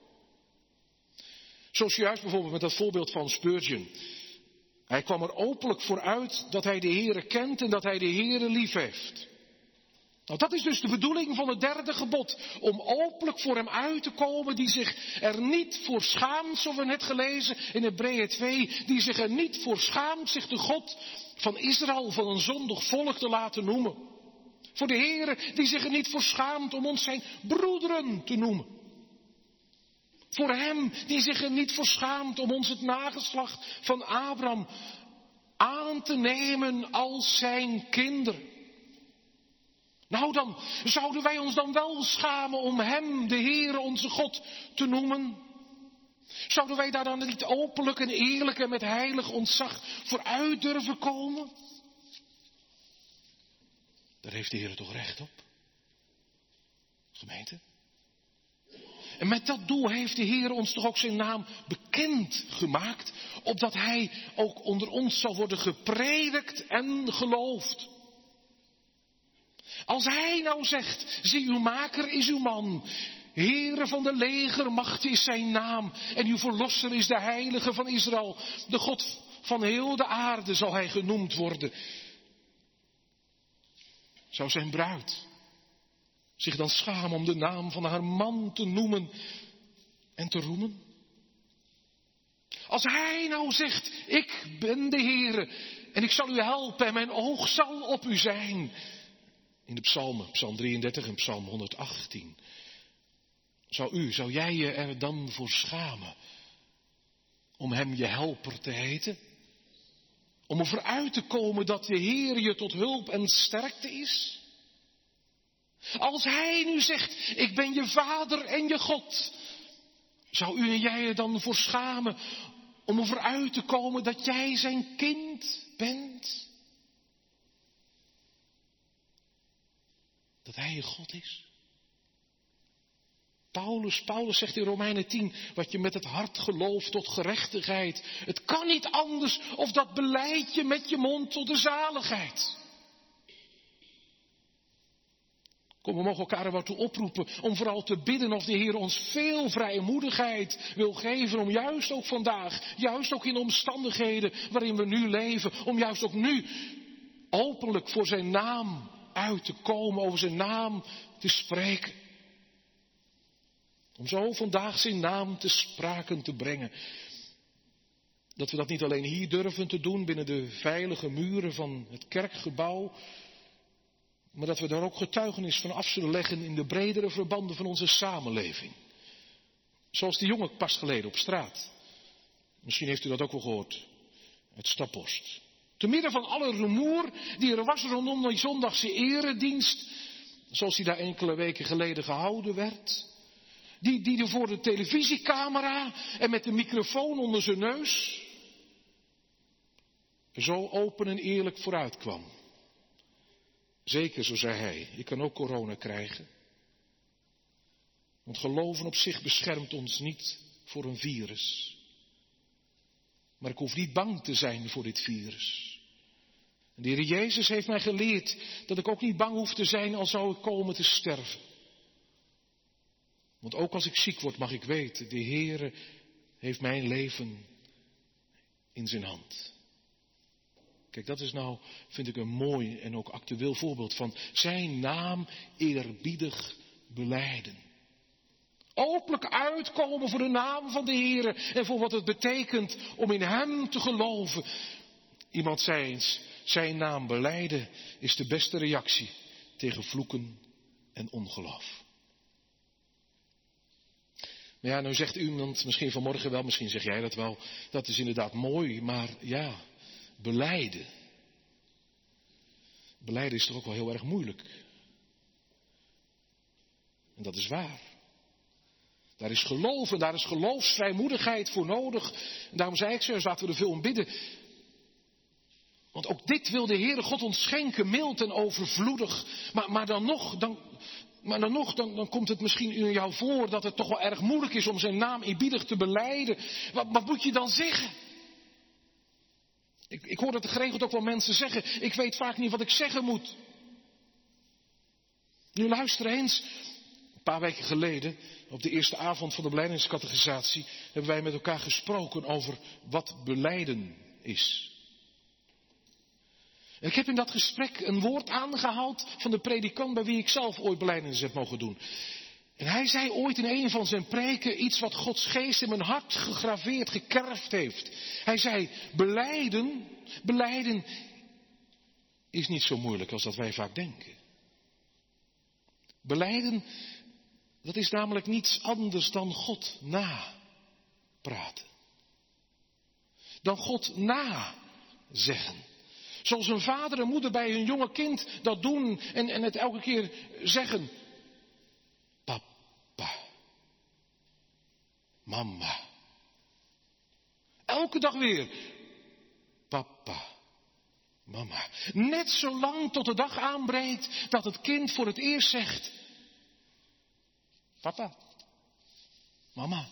Zoals juist bijvoorbeeld met dat voorbeeld van Spurgeon. Hij kwam er openlijk vooruit dat hij de Heere kent en dat hij de Heere lief heeft. Nou, dat is dus de bedoeling van het 3e gebod. Om openlijk voor hem uit te komen die zich er niet voor schaamt, zoals we net gelezen in Hebreeën 2. Die zich er niet voor schaamt zich de God van Israël van een zondig volk te laten noemen. Voor de Heere die zich er niet voor schaamt om ons zijn broederen te noemen. Voor hem die zich er niet voor schaamt om ons het nageslacht van Abraham aan te nemen als zijn kinderen. Nou dan, zouden wij ons dan wel schamen om hem, de Heere, onze God, te noemen? Zouden wij daar dan niet openlijk en eerlijk en met heilig ontzag vooruit durven komen? Daar heeft de Heere toch recht op? Gemeente? En met dat doel heeft de Heer ons toch ook zijn naam bekend gemaakt, opdat hij ook onder ons zal worden gepredikt en geloofd. Als hij nou zegt, zie uw maker is uw man, Heere van de legermachten is zijn naam en uw verlosser is de heilige van Israël, de God van heel de aarde zal hij genoemd worden. Zou zijn bruid zich dan schamen om de naam van haar man te noemen en te roemen? Als hij nou zegt, ik ben de Heere en ik zal u helpen en mijn oog zal op u zijn. In de psalmen, psalm 33 en psalm 118. Zou jij je er dan voor schamen om hem je helper te heten? Om er vooruit te komen dat de Heer je tot hulp en sterkte is? Als hij nu zegt, ik ben je vader en je God, zou u en jij er dan voor schamen om er vooruit te komen dat jij zijn kind bent? Dat hij je God is? Paulus zegt in Romeinen 10, wat je met het hart gelooft tot gerechtigheid. Het kan niet anders of dat belijd je met je mond tot de zaligheid. Kom, we mogen elkaar er wat toe oproepen om vooral te bidden of de Heer ons veel vrijmoedigheid wil geven. Om juist ook vandaag, juist ook in de omstandigheden waarin we nu leven, om juist ook nu openlijk voor zijn naam uit te komen, over zijn naam te spreken. Om zo vandaag zijn naam te sprake te brengen. Dat we dat niet alleen hier durven te doen binnen de veilige muren van het kerkgebouw. Maar dat we daar ook getuigenis van af zullen leggen in de bredere verbanden van onze samenleving. Zoals die jongen pas geleden op straat. Misschien heeft u dat ook wel gehoord. Uit Staphorst. Te midden van alle rumoer die er was rondom die zondagse eredienst. Zoals die daar enkele weken geleden gehouden werd. Die er voor de televisiecamera en met de microfoon onder zijn neus. Zo open en eerlijk vooruit kwam. Zeker, zo zei hij, je kan ook corona krijgen. Want geloven op zich beschermt ons niet voor een virus. Maar ik hoef niet bang te zijn voor dit virus. En de Heer Jezus heeft mij geleerd dat ik ook niet bang hoef te zijn al zou ik komen te sterven. Want ook als ik ziek word mag ik weten, de Heer heeft mijn leven in zijn hand. Kijk, dat is nou, vind ik, een mooi en ook actueel voorbeeld van zijn naam eerbiedig belijden. Openlijk uitkomen voor de naam van de Heer en voor wat het betekent om in hem te geloven. Iemand zei eens, zijn naam belijden is de beste reactie tegen vloeken en ongeloof. Maar ja, nou zegt iemand misschien vanmorgen wel, misschien zeg jij dat wel, dat is inderdaad mooi, maar ja, belijden. Belijden is toch ook wel heel erg moeilijk. En dat is waar. Daar is geloof en daar is geloofsvrijmoedigheid voor nodig. En daarom zei ik zo, laten we er veel om bidden. Want ook dit wil de Heere God ons schenken, mild en overvloedig. Maar dan komt het misschien in jou voor dat het toch wel erg moeilijk is om zijn naam eerbiedig te belijden. Wat moet je dan zeggen? Ik hoor dat er geregeld ook wel mensen zeggen, ik weet vaak niet wat ik zeggen moet. Nu luister eens, een paar weken geleden, op de eerste avond van de belijdeniscatechisatie, hebben wij met elkaar gesproken over wat belijden is. En ik heb in dat gesprek een woord aangehaald van de predikant bij wie ik zelf ooit belijdenis heb mogen doen. En hij zei ooit in een van zijn preken iets wat Gods geest in mijn hart gegraveerd, gekerfd heeft. Hij zei, belijden is niet zo moeilijk als dat wij vaak denken. Belijden, dat is namelijk niets anders dan God napraten. Dan God nazeggen. Zoals een vader en moeder bij hun jonge kind dat doen en het elke keer zeggen. Papa. Mama. Elke dag weer. Papa. Mama. Net zolang tot de dag aanbreekt dat het kind voor het eerst zegt. Papa. Mama.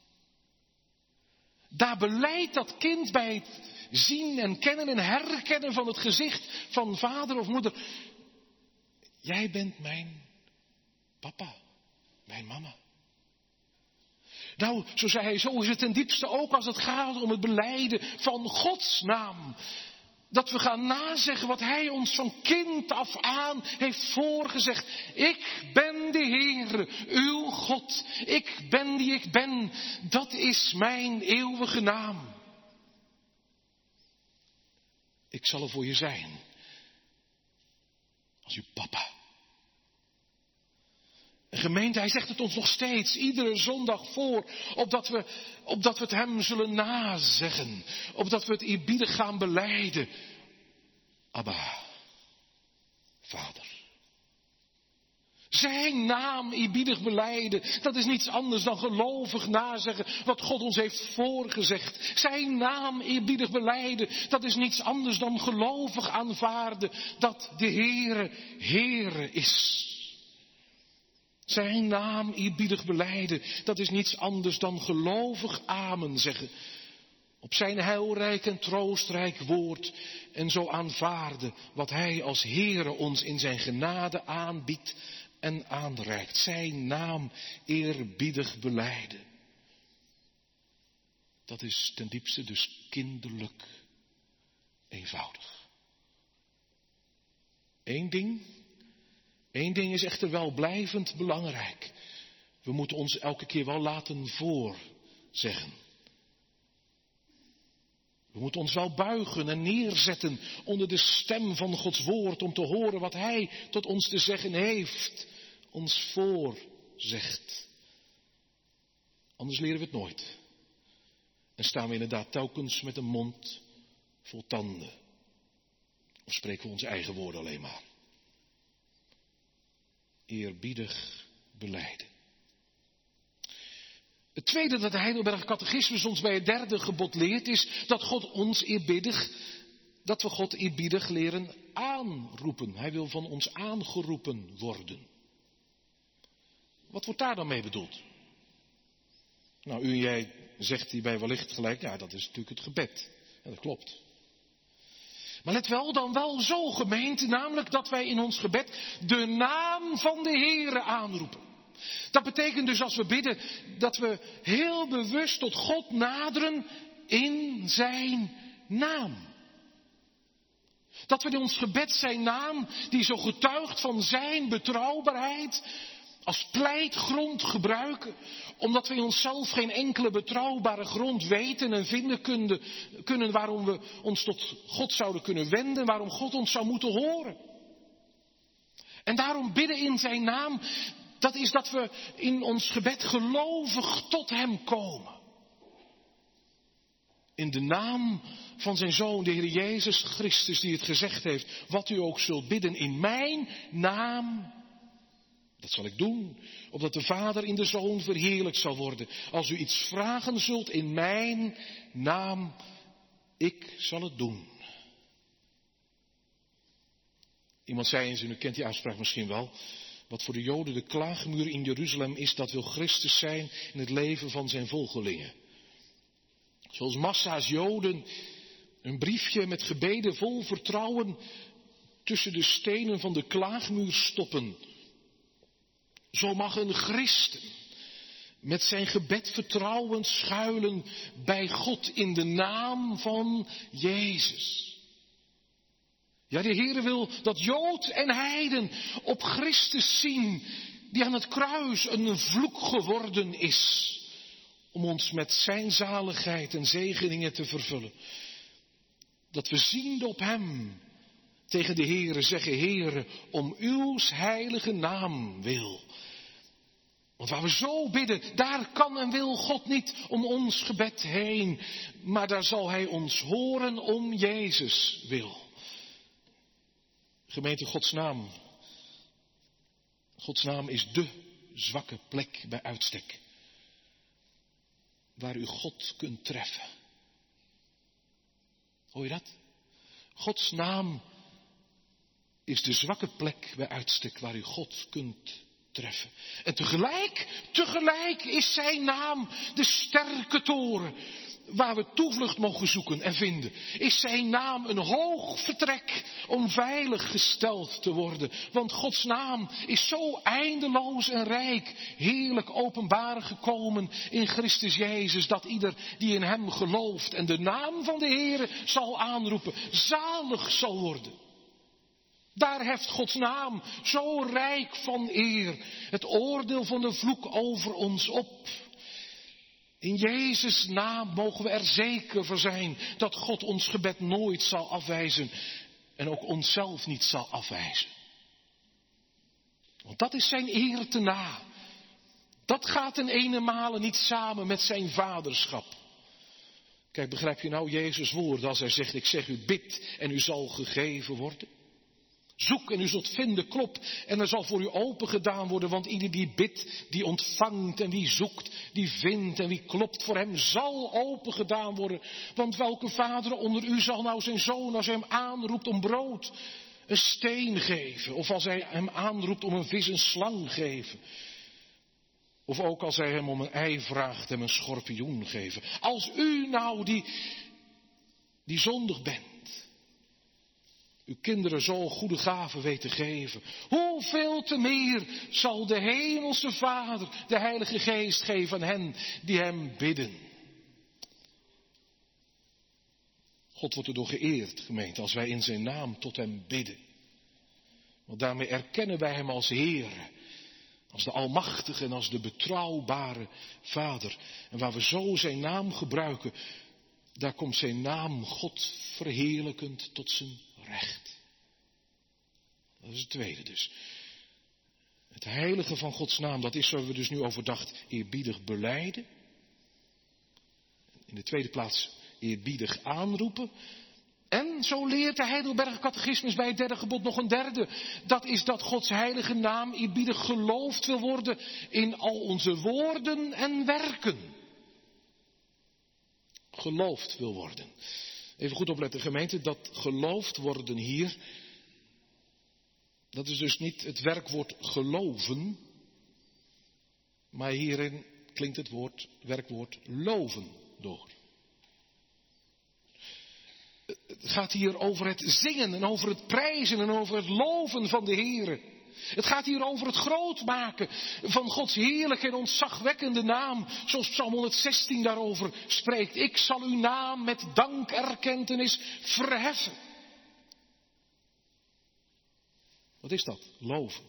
Daar belijdt dat kind bij het zien en kennen en herkennen van het gezicht van vader of moeder. Jij bent mijn papa, mijn mama. Nou, zo zei hij, zo is het ten diepste ook als het gaat om het belijden van Gods naam. Dat we gaan nazeggen wat hij ons van kind af aan heeft voorgezegd. Ik ben de Heere, uw God. Ik ben die ik ben. Dat is mijn eeuwige naam. Ik zal er voor je zijn. Als uw papa. En gemeente, hij zegt het ons nog steeds, iedere zondag voor, opdat we het hem zullen nazeggen. Opdat we het eerbiedig gaan belijden. Abba, Vader. Zijn naam eerbiedig belijden, dat is niets anders dan gelovig nazeggen wat God ons heeft voorgezegd. Zijn naam eerbiedig belijden, dat is niets anders dan gelovig aanvaarden dat de Heere, Heere is. Zijn naam eerbiedig belijden, dat is niets anders dan gelovig amen zeggen. Op zijn heilrijk en troostrijk woord en zo aanvaarden wat hij als Heere ons in zijn genade aanbiedt en aanreikt. Zijn naam eerbiedig belijden. Dat is ten diepste dus kinderlijk eenvoudig. Eén ding is echter wel blijvend belangrijk. We moeten ons elke keer wel laten voorzeggen. We moeten ons wel buigen en neerzetten onder de stem van Gods woord om te horen wat Hij tot ons te zeggen heeft, ons voorzegt. Anders leren we het nooit. En staan we inderdaad telkens met een mond vol tanden. Of spreken we onze eigen woorden alleen maar. Eerbiedig belijden. Het tweede dat de Heidelberger Catechismus ons bij het derde gebod leert is dat we God eerbiedig leren aanroepen. Hij wil van ons aangeroepen worden. Wat wordt daar dan mee bedoeld? Nou, u en jij zegt hierbij wellicht gelijk, ja, dat is natuurlijk het gebed. Ja, dat klopt. Maar let wel dan wel zo, gemeente, namelijk dat wij in ons gebed de naam van de Heere aanroepen. Dat betekent dus als we bidden dat we heel bewust tot God naderen in zijn naam. Dat we in ons gebed zijn naam, die zo getuigt van zijn betrouwbaarheid, als pleitgrond gebruiken, omdat we in onszelf geen enkele betrouwbare grond weten en vinden kunnen waarom we ons tot God zouden kunnen wenden, waarom God ons zou moeten horen. En daarom bidden in zijn naam, dat is dat we in ons gebed gelovig tot hem komen. In de naam van zijn Zoon, de Heer Jezus Christus, die het gezegd heeft, wat u ook zult bidden in mijn naam, dat zal ik doen, opdat de Vader in de Zoon verheerlijkt zal worden. Als u iets vragen zult in mijn naam, ik zal het doen. Iemand zei eens, en u kent die uitspraak misschien wel, wat voor de Joden de klaagmuur in Jeruzalem is, dat wil Christus zijn in het leven van zijn volgelingen. Zoals massa's Joden een briefje met gebeden vol vertrouwen tussen de stenen van de klaagmuur stoppen. Zo mag een christen met zijn gebed vertrouwend schuilen bij God in de naam van Jezus. Ja, de Heere wil dat Jood en heiden op Christus zien, die aan het kruis een vloek geworden is, om ons met zijn zaligheid en zegeningen te vervullen. Dat we ziende op hem tegen de Heere zeggen, Heere, om uw heilige naam wil. Want waar we zo bidden, daar kan en wil God niet om ons gebed heen, maar daar zal hij ons horen om Jezus wil. Gemeente, Gods naam is de zwakke plek bij uitstek, waar u God kunt treffen. Hoor je dat? Gods naam is de zwakke plek bij uitstek waar u God kunt treffen. En tegelijk is zijn naam de sterke toren waar we toevlucht mogen zoeken en vinden. Is zijn naam een hoog vertrek om veilig gesteld te worden. Want Gods naam is zo eindeloos en rijk, heerlijk openbaar gekomen in Christus Jezus, dat ieder die in hem gelooft en de naam van de Heere zal aanroepen, zalig zal worden. Daar heft Gods naam zo rijk van eer het oordeel van de vloek over ons op. In Jezus' naam mogen we er zeker voor zijn dat God ons gebed nooit zal afwijzen en ook onszelf niet zal afwijzen. Want dat is zijn eer te na. Dat gaat ten ene male niet samen met zijn vaderschap. Kijk, begrijp je nou Jezus' woorden als hij zegt, ik zeg u bid en u zal gegeven worden? Zoek en u zult vinden, klop en er zal voor u open gedaan worden, want ieder die bidt, die ontvangt en wie zoekt, die vindt en wie klopt voor hem, zal open gedaan worden. Want welke vader onder u zal nou zijn zoon, als hij hem aanroept om brood, een steen geven, of als hij hem aanroept om een vis, een slang geven? Of ook als hij hem om een ei vraagt, hem een schorpioen geven. Als u nou die zondig bent, uw kinderen zo goede gaven weet te geven, hoeveel te meer zal de hemelse Vader de Heilige Geest geven aan hen die hem bidden. God wordt erdoor geëerd, gemeente, als wij in zijn naam tot hem bidden. Want daarmee erkennen wij hem als Heer, als de almachtige en als de betrouwbare Vader. En waar we zo zijn naam gebruiken, daar komt zijn naam God verheerlijkend tot zijn recht. Dat is het tweede dus. Het heilige van Gods naam, dat is waar we dus nu overdacht eerbiedig belijden. In de tweede plaats eerbiedig aanroepen. En zo leert de Heidelberger Catechismus bij het derde gebod nog een derde. Dat is dat Gods heilige naam eerbiedig geloofd wil worden in al onze woorden en werken. Geloofd wil worden. Even goed opletten, gemeente, dat geloofd worden hier, dat is dus niet het werkwoord geloven, maar hierin klinkt het werkwoord loven door. Het gaat hier over het zingen en over het prijzen en over het loven van de Heere. Het gaat hier over het grootmaken van Gods heerlijke en ontzagwekkende naam. Zoals Psalm 116 daarover spreekt. Ik zal uw naam met dankerkentenis verheffen. Wat is dat? Loven.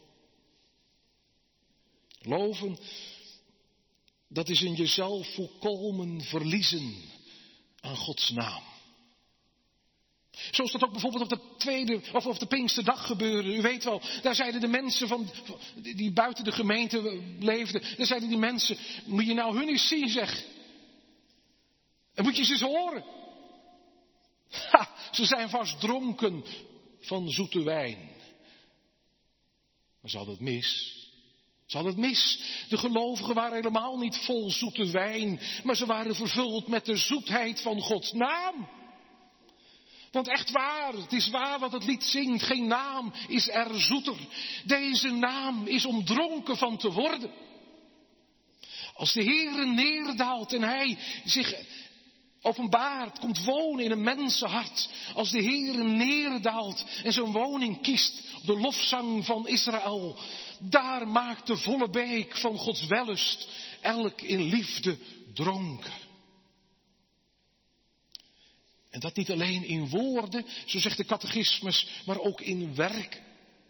Loven, dat is in jezelf volkomen verliezen aan Gods naam. Zoals dat ook bijvoorbeeld op de Pinksterdag gebeurde. U weet wel, daar zeiden de mensen die buiten de gemeente leefden. Daar zeiden die mensen, moet je nou hun eens zien zeg. En moet je ze eens horen. Ha, ze zijn vast dronken van zoete wijn. Maar ze hadden het mis. Ze hadden het mis. De gelovigen waren helemaal niet vol zoete wijn. Maar ze waren vervuld met de zoetheid van Gods naam. Want echt waar, het is waar wat het lied zingt. Geen naam is er zoeter. Deze naam is om dronken van te worden. Als de Heere neerdaalt en hij zich openbaart, komt wonen in een mensenhart. Als de Heere neerdaalt en zijn woning kiest op de lofzang van Israël. Daar maakt de volle beek van Gods wellust elk in liefde dronken. En dat niet alleen in woorden, zo zegt de catechismus, maar ook in werk.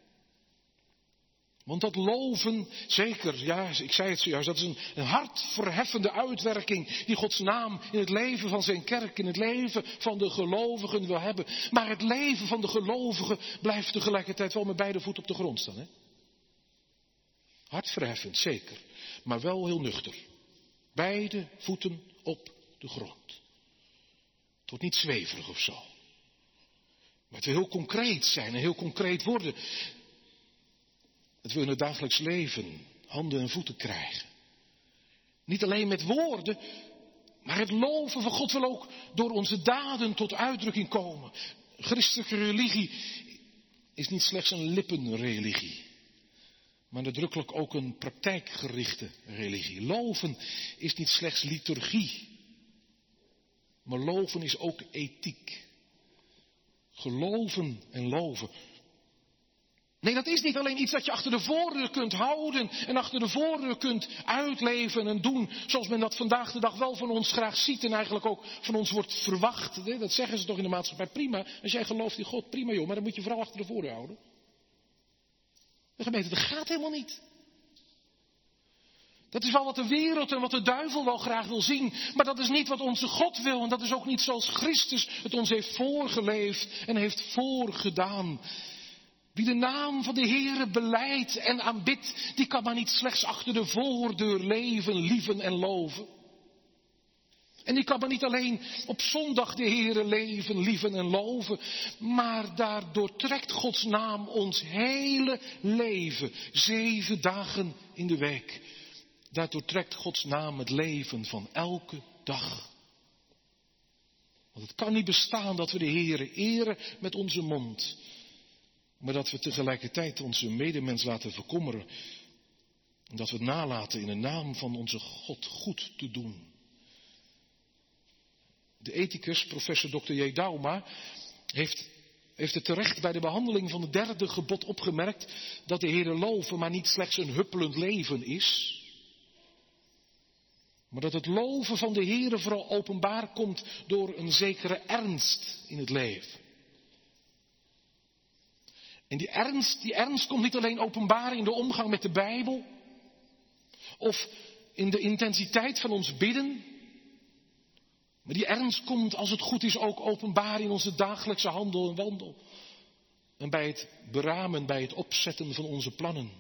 Want dat loven, zeker, ja, ik zei het zojuist, dat is een hartverheffende uitwerking die Gods naam in het leven van zijn kerk, in het leven van de gelovigen wil hebben. Maar het leven van de gelovigen blijft tegelijkertijd wel met beide voeten op de grond staan. Hè? Hartverheffend, zeker, maar wel heel nuchter. Beide voeten op de grond. Het wordt niet zweverig of zo. Maar het wil heel concreet zijn en heel concreet worden. Het wil in het dagelijks leven handen en voeten krijgen. Niet alleen met woorden, maar het loven van God wil ook door onze daden tot uitdrukking komen. Christelijke religie is niet slechts een lippenreligie, maar nadrukkelijk ook een praktijkgerichte religie. Loven is niet slechts liturgie, maar loven is ook ethiek. Geloven en loven. Nee, dat is niet alleen iets dat je achter de voordeur kunt houden en achter de voordeur kunt uitleven en doen, zoals men dat vandaag de dag wel van ons graag ziet en eigenlijk ook van ons wordt verwacht. Dat zeggen ze toch in de maatschappij. Prima, als jij gelooft in God, prima joh, maar dan moet je vooral achter de voordeur houden. De gemeente, dat gaat helemaal niet. Dat is wel wat de wereld en wat de duivel wel graag wil zien. Maar dat is niet wat onze God wil. En dat is ook niet zoals Christus het ons heeft voorgeleefd en heeft voorgedaan. Wie de naam van de Heere belijdt en aanbidt, die kan maar niet slechts achter de voordeur leven, lieven en loven. En die kan maar niet alleen op zondag de Heere leven, lieven en loven. Maar daardoor trekt Gods naam ons hele leven, 7 dagen in de week. Daardoor trekt Gods naam het leven van elke dag. Want het kan niet bestaan dat we de Heere eren met onze mond, maar dat we tegelijkertijd onze medemens laten verkommeren En dat we het nalaten in de naam van onze God goed te doen. De ethicus, professor Dr. J. Dauma, heeft het terecht bij de behandeling van het derde gebod opgemerkt dat de Heere loven maar niet slechts een huppelend leven is, maar dat het loven van de Heere vooral openbaar komt door een zekere ernst in het leven. En die ernst komt niet alleen openbaar in de omgang met de Bijbel of in de intensiteit van ons bidden, maar die ernst komt, als het goed is, ook openbaar in onze dagelijkse handel en wandel. En bij het beramen, bij het opzetten van onze plannen.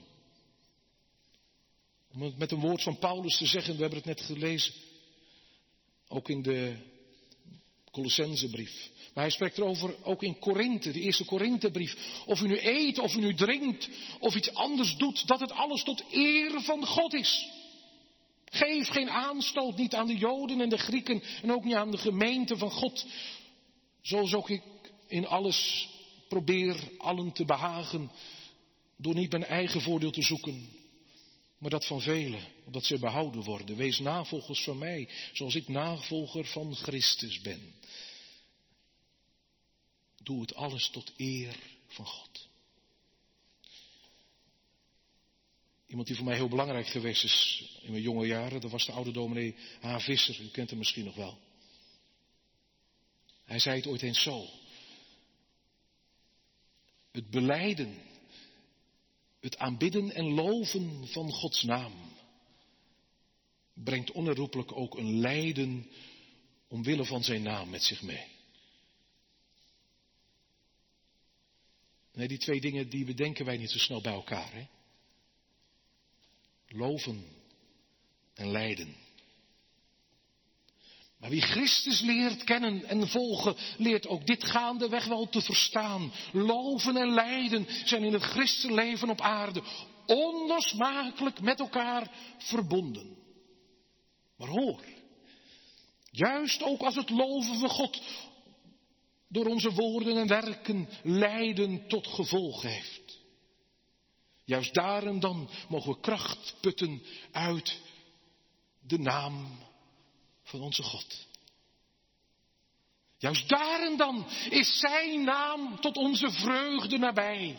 Om het met een woord van Paulus te zeggen, we hebben het net gelezen. Ook in de Colossensebrief. Maar hij spreekt erover ook in Korinthe, de eerste Korinthebrief. Of u nu eet, of u nu drinkt, of iets anders doet, dat het alles tot eer van God is. Geef geen aanstoot, niet aan de Joden en de Grieken en ook niet aan de gemeente van God. Zoals ook ik in alles probeer allen te behagen, door niet mijn eigen voordeel te zoeken, maar dat van velen, opdat zij behouden worden. Wees navolgers van mij, zoals ik navolger van Christus ben. Doe het alles tot eer van God. Iemand die voor mij heel belangrijk geweest is in mijn jonge jaren, dat was de oude dominee H. Visser. U kent hem misschien nog wel. Hij zei het ooit eens zo. Het belijden, het aanbidden en loven van Gods naam brengt onherroepelijk ook een lijden omwille van zijn naam met zich mee. Nee, die twee dingen die bedenken wij niet zo snel bij elkaar, hè? Loven en lijden. Maar wie Christus leert kennen en volgen, leert ook dit gaandeweg wel te verstaan. Loven en lijden zijn in het christenleven op aarde onlosmakelijk met elkaar verbonden. Maar hoor, juist ook als het loven van God door onze woorden en werken lijden tot gevolg heeft. Juist daarin dan mogen we kracht putten uit de naam van onze God. Juist daarin dan is zijn naam tot onze vreugde nabij.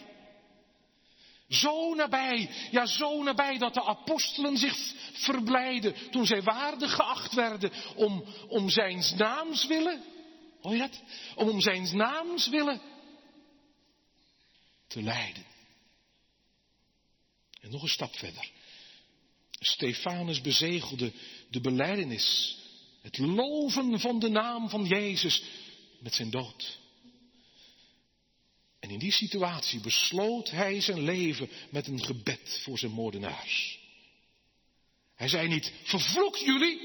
Zo nabij, ja zo nabij dat de apostelen zich verblijden toen zij waardig geacht werden om zijns naams willen. Hoor je dat? Om zijns naams willen te lijden. En nog een stap verder. Stefanus bezegelde de belijdenis, het loven van de naam van Jezus met zijn dood. En in die situatie besloot hij zijn leven met een gebed voor zijn moordenaars. Hij zei niet, vervloekt jullie.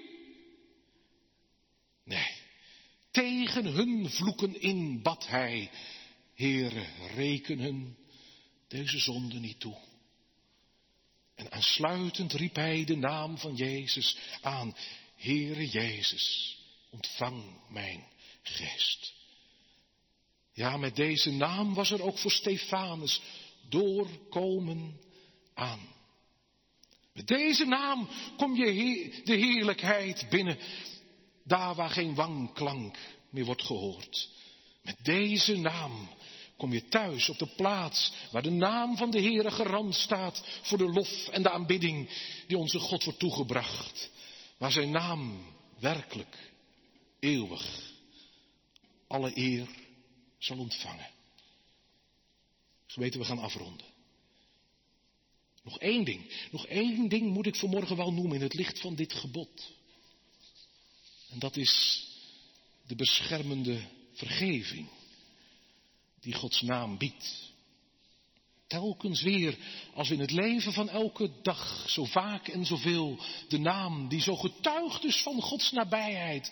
Nee, tegen hun vloeken in bad hij, Heere, reken hun deze zonde niet toe. En aansluitend riep hij de naam van Jezus aan. Heere Jezus, ontvang mijn geest. Ja, met deze naam was er ook voor Stefanus doorkomen aan. Met deze naam kom je de heerlijkheid binnen, daar waar geen wanklank meer wordt gehoord. Met deze naam kom je thuis op de plaats waar de naam van de Heere garant staat voor de lof en de aanbidding die onze God wordt toegebracht. Waar zijn naam werkelijk, eeuwig, alle eer zal ontvangen. Geweten, we gaan afronden. Nog één ding moet ik vanmorgen wel noemen in het licht van dit gebod. En dat is de beschermende vergeving die Gods naam biedt. Telkens weer, als we in het leven van elke dag, zo vaak en zoveel, de naam die zo getuigt is van Gods nabijheid.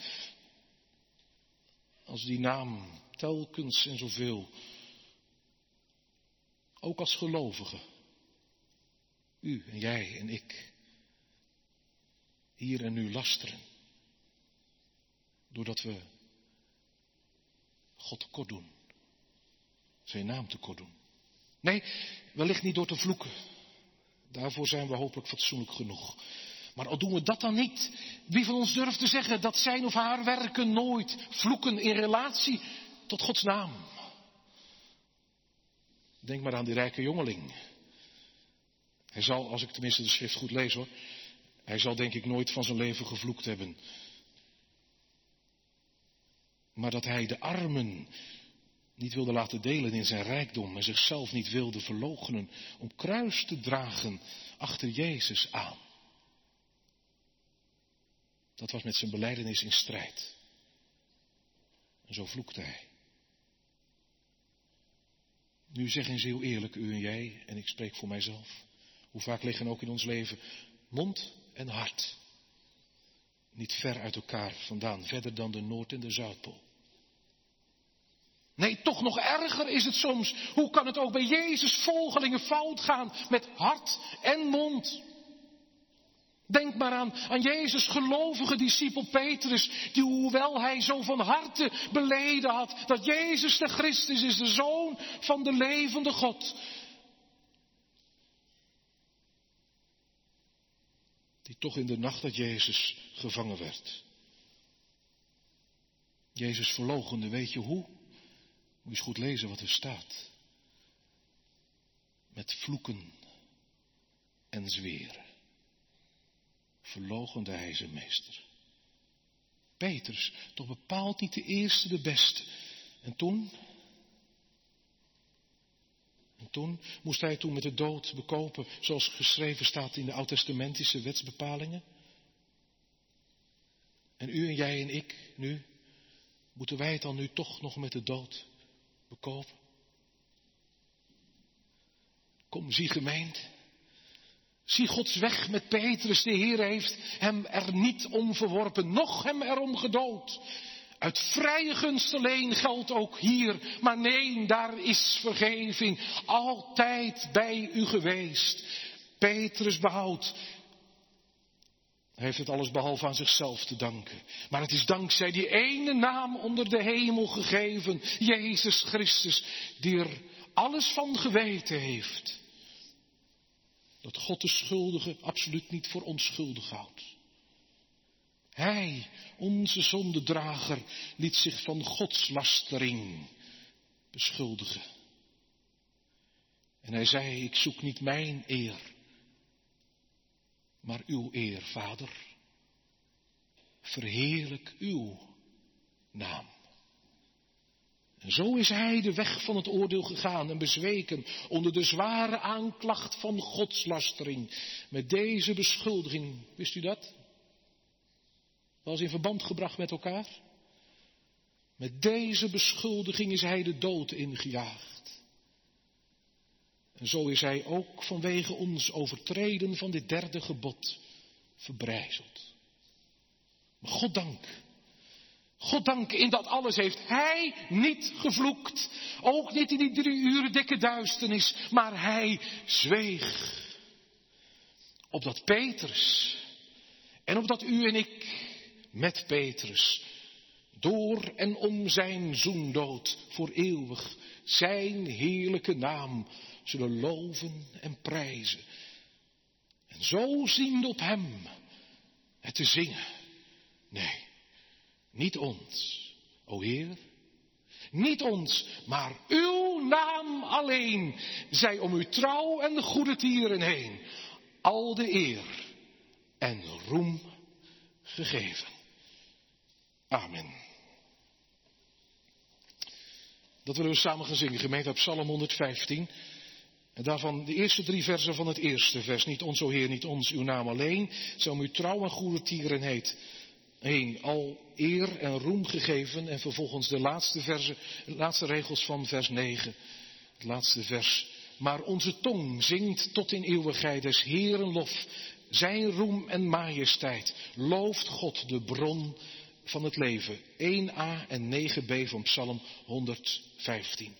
Als die naam telkens en zoveel, ook als gelovigen, u en jij en ik, hier en nu lasteren. Doordat we God tekort doen. Zijn naam tekort doen. Nee, wellicht niet door te vloeken. Daarvoor zijn we hopelijk fatsoenlijk genoeg. Maar al doen we dat dan niet, wie van ons durft te zeggen dat zijn of haar werken nooit vloeken in relatie tot Gods naam? Denk maar aan die rijke jongeling. Hij zal, als ik tenminste de schrift goed lees hoor, hij zal denk ik nooit van zijn leven gevloekt hebben. Maar dat hij de armen niet wilde laten delen in zijn rijkdom en zichzelf niet wilde verloochenen om kruis te dragen achter Jezus aan. Dat was met zijn belijdenis in strijd. En zo vloekte hij. Nu zeg eens heel eerlijk, u en jij, en ik spreek voor mijzelf. Hoe vaak liggen ook in ons leven mond en hart niet ver uit elkaar vandaan, verder dan de Noord- en de Zuidpool. Nee, toch nog erger is het soms. Hoe kan het ook bij Jezus volgelingen fout gaan met hart en mond? Denk maar aan Jezus' gelovige discipel Petrus, die hoewel hij zo van harte beleden had dat Jezus de Christus is, de Zoon van de levende God, die toch in de nacht dat Jezus gevangen werd, Jezus verloochende, weet je hoe? Moet je eens goed lezen wat er staat. Met vloeken en zweren verloochende hij zijn meester. Petrus, toch bepaald niet de eerste, de beste. En toen moest hij met de dood bekopen, zoals geschreven staat in de oud-testamentische wetsbepalingen. En u en jij en ik nu, moeten wij het dan nu toch nog met de dood bekopen? Kom, zie gemeente. Zie Gods weg met Petrus. De Heer heeft hem er niet om verworpen, noch hem erom gedood. Uit vrije gunst alleen geldt ook hier. Maar nee, daar is vergeving altijd bij u geweest. Petrus behoudt. Hij heeft het alles behalve aan zichzelf te danken. Maar het is dankzij die ene naam onder de hemel gegeven, Jezus Christus, die er alles van geweten heeft. Dat God de schuldige absoluut niet voor onschuldig houdt. Hij, onze zondedrager, liet zich van godslastering beschuldigen. En hij zei, ik zoek niet mijn eer, maar uw eer, Vader. Verheerlijk uw naam. En zo is hij de weg van het oordeel gegaan en bezweken onder de zware aanklacht van godslastering. Met deze beschuldiging, wist u dat? Wel eens in verband gebracht met elkaar? Met deze beschuldiging is hij de dood ingejaagd. En zo is hij ook vanwege ons overtreden van dit derde gebod verbrijzeld. Maar God dank, in dat alles heeft hij niet gevloekt. Ook niet in die 3 uur dikke duisternis. Maar hij zweeg. Opdat Petrus en opdat u en ik met Petrus door en om zijn zoendood voor eeuwig zijn heerlijke naam zullen loven en prijzen. En zo ziende op hem het te zingen. Nee, niet ons, o Heer, niet ons, maar uw naam alleen, zij om uw trouw en de goede tieren heen, al de eer en roem gegeven. Amen. Dat willen we samen gaan zingen, gemeente, op Psalm 115. En daarvan de eerste 3 versen van het eerste vers. Niet ons, o Heer, niet ons, uw naam alleen, zij om uw trouw en goede tieren heen, al eer en roem gegeven. En vervolgens de laatste regels van vers 9. Het laatste vers. Maar onze tong zingt tot in eeuwigheid des Heeren lof, zijn roem en majesteit. Looft God de bron van het leven. 1a en 9b van Psalm 115.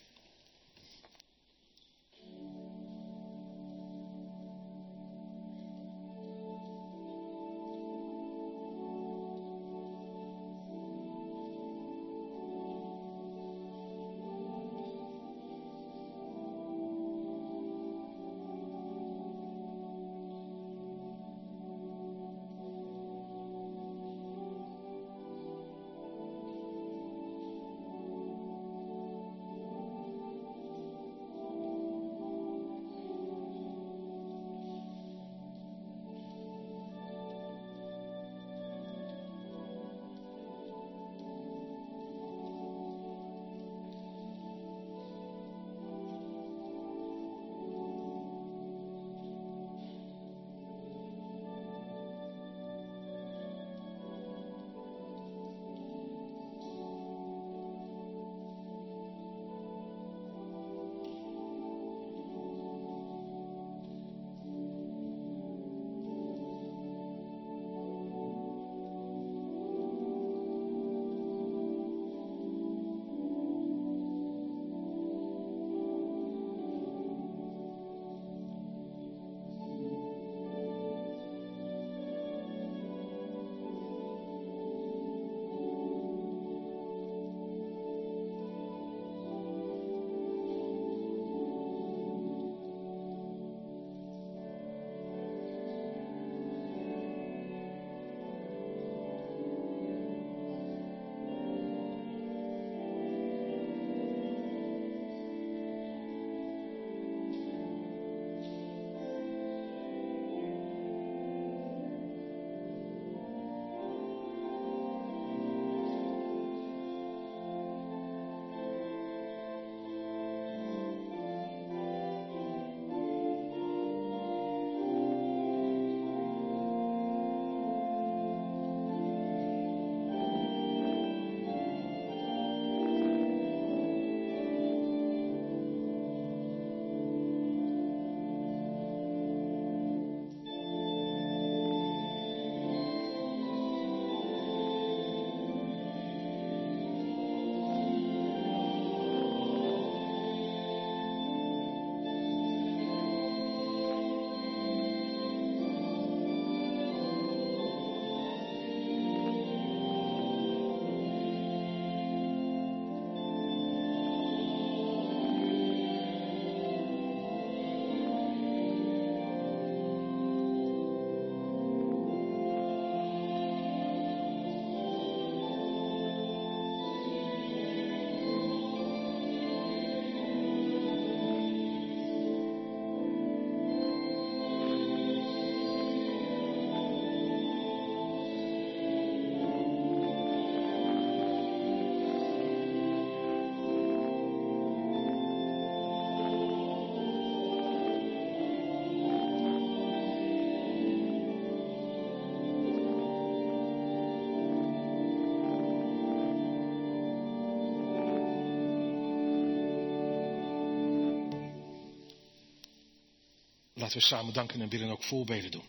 Laten we samen danken en willen ook voorbeden doen.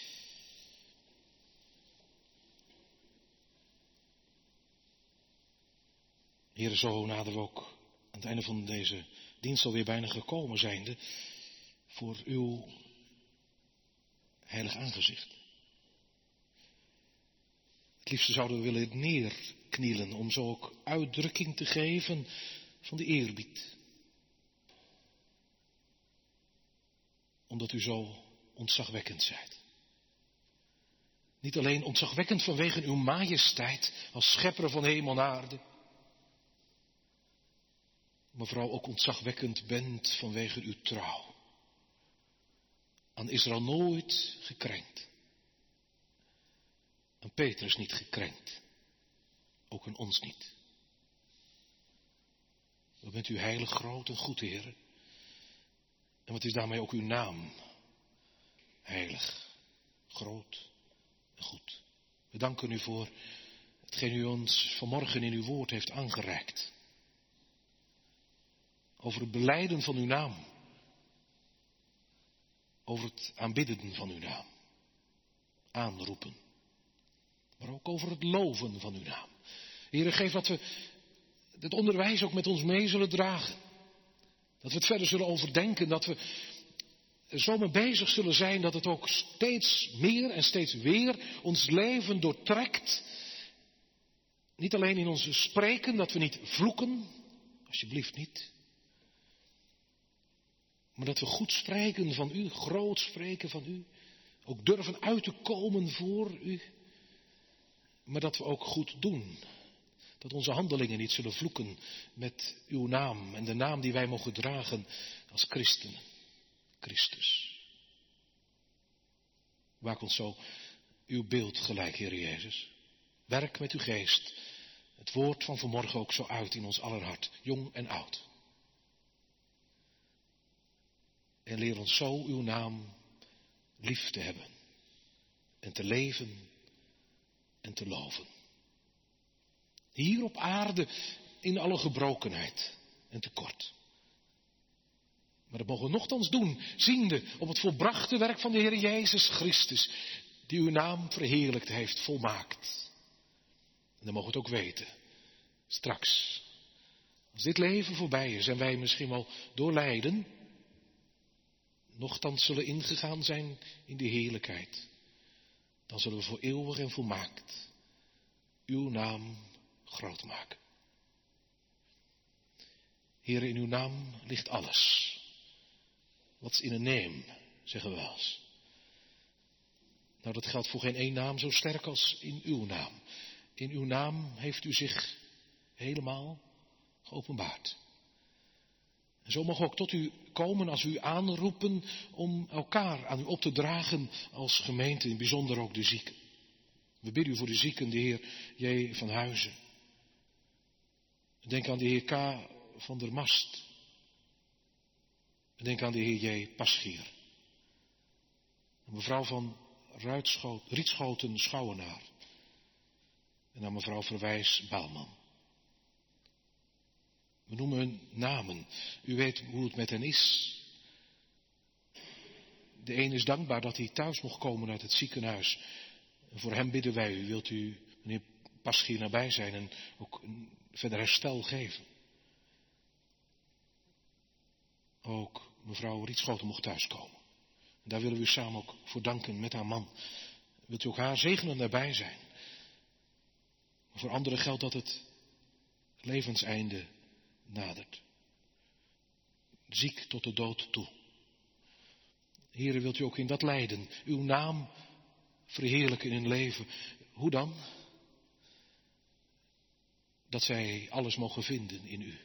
Heere, zo naderen we ook aan het einde van deze dienst alweer bijna gekomen zijnde voor uw heilig aangezicht. Het liefste zouden we willen neerknielen om zo ook uitdrukking te geven van de eerbied. Omdat u zo ontzagwekkend zijt. Niet alleen ontzagwekkend vanwege uw majesteit als schepper van hemel en aarde. Maar vooral ook ontzagwekkend bent vanwege uw trouw. Aan Israël nooit gekrenkt. Aan Petrus niet gekrenkt. Ook aan ons niet. Wat bent u heilig, groot en goed, Heer. En wat is daarmee ook uw naam? Heilig, groot en goed. We danken u voor hetgeen u ons vanmorgen in uw woord heeft aangereikt. Over het belijden van uw naam. Over het aanbidden van uw naam. Aanroepen. Maar ook over het loven van uw naam. Heere, geef dat we het onderwijs ook met ons mee zullen dragen. Dat we het verder zullen overdenken. Dat we er zo mee bezig zullen zijn dat het ook steeds meer en steeds weer ons leven doortrekt. Niet alleen in onze spreken, dat we niet vloeken. Alsjeblieft niet. Maar dat we goed spreken van u, groot spreken van u. Ook durven uit te komen voor u. Maar dat we ook goed doen. Dat onze handelingen niet zullen vloeken met uw naam en de naam die wij mogen dragen als christenen. Christus. Maak ons zo uw beeld gelijk, Heer Jezus. Werk met uw geest. Het woord van vanmorgen ook zo uit in ons aller hart, jong en oud. En leer ons zo uw naam lief te hebben. En te leven en te loven. Hier op aarde in alle gebrokenheid en tekort. Maar dat mogen we nochtans doen, ziende op het volbrachte werk van de Heer Jezus Christus, die uw naam verheerlijkt heeft, volmaakt. En dan mogen we het ook weten, straks, als dit leven voorbij is en wij misschien wel door lijden, nochtans zullen ingegaan zijn in de heerlijkheid, dan zullen we voor eeuwig en volmaakt uw naam groot maken. Heer, in uw naam ligt alles. What's in a name, zeggen we wel eens. Nou, dat geldt voor geen één naam zo sterk als in uw naam. In uw naam heeft u zich helemaal geopenbaard. En zo mag ook tot u komen als we u aanroepen om elkaar aan u op te dragen als gemeente, in het bijzonder ook de zieken. We bidden u voor de zieken, de heer J. van Huizen. Denk aan de heer K. van der Mast. Denk aan de heer J. Paschier. Mevrouw van Rietschoten Schouwenaar. En aan mevrouw Verwijs Baalman. We noemen hun namen. U weet hoe het met hen is. De een is dankbaar dat hij thuis mocht komen uit het ziekenhuis. En voor hem bidden wij u. Wilt u meneer Paschier nabij zijn en ook een verder herstel geven. Ook mevrouw Rietschoten mocht thuiskomen. En daar willen we u samen ook voor danken met haar man. Wilt u ook haar zegenen nabij zijn. Maar voor anderen geldt dat het levenseinde nadert. Ziek tot de dood toe. Here, wilt u ook in dat lijden uw naam verheerlijken in hun leven. Hoe dan? Dat zij alles mogen vinden in u.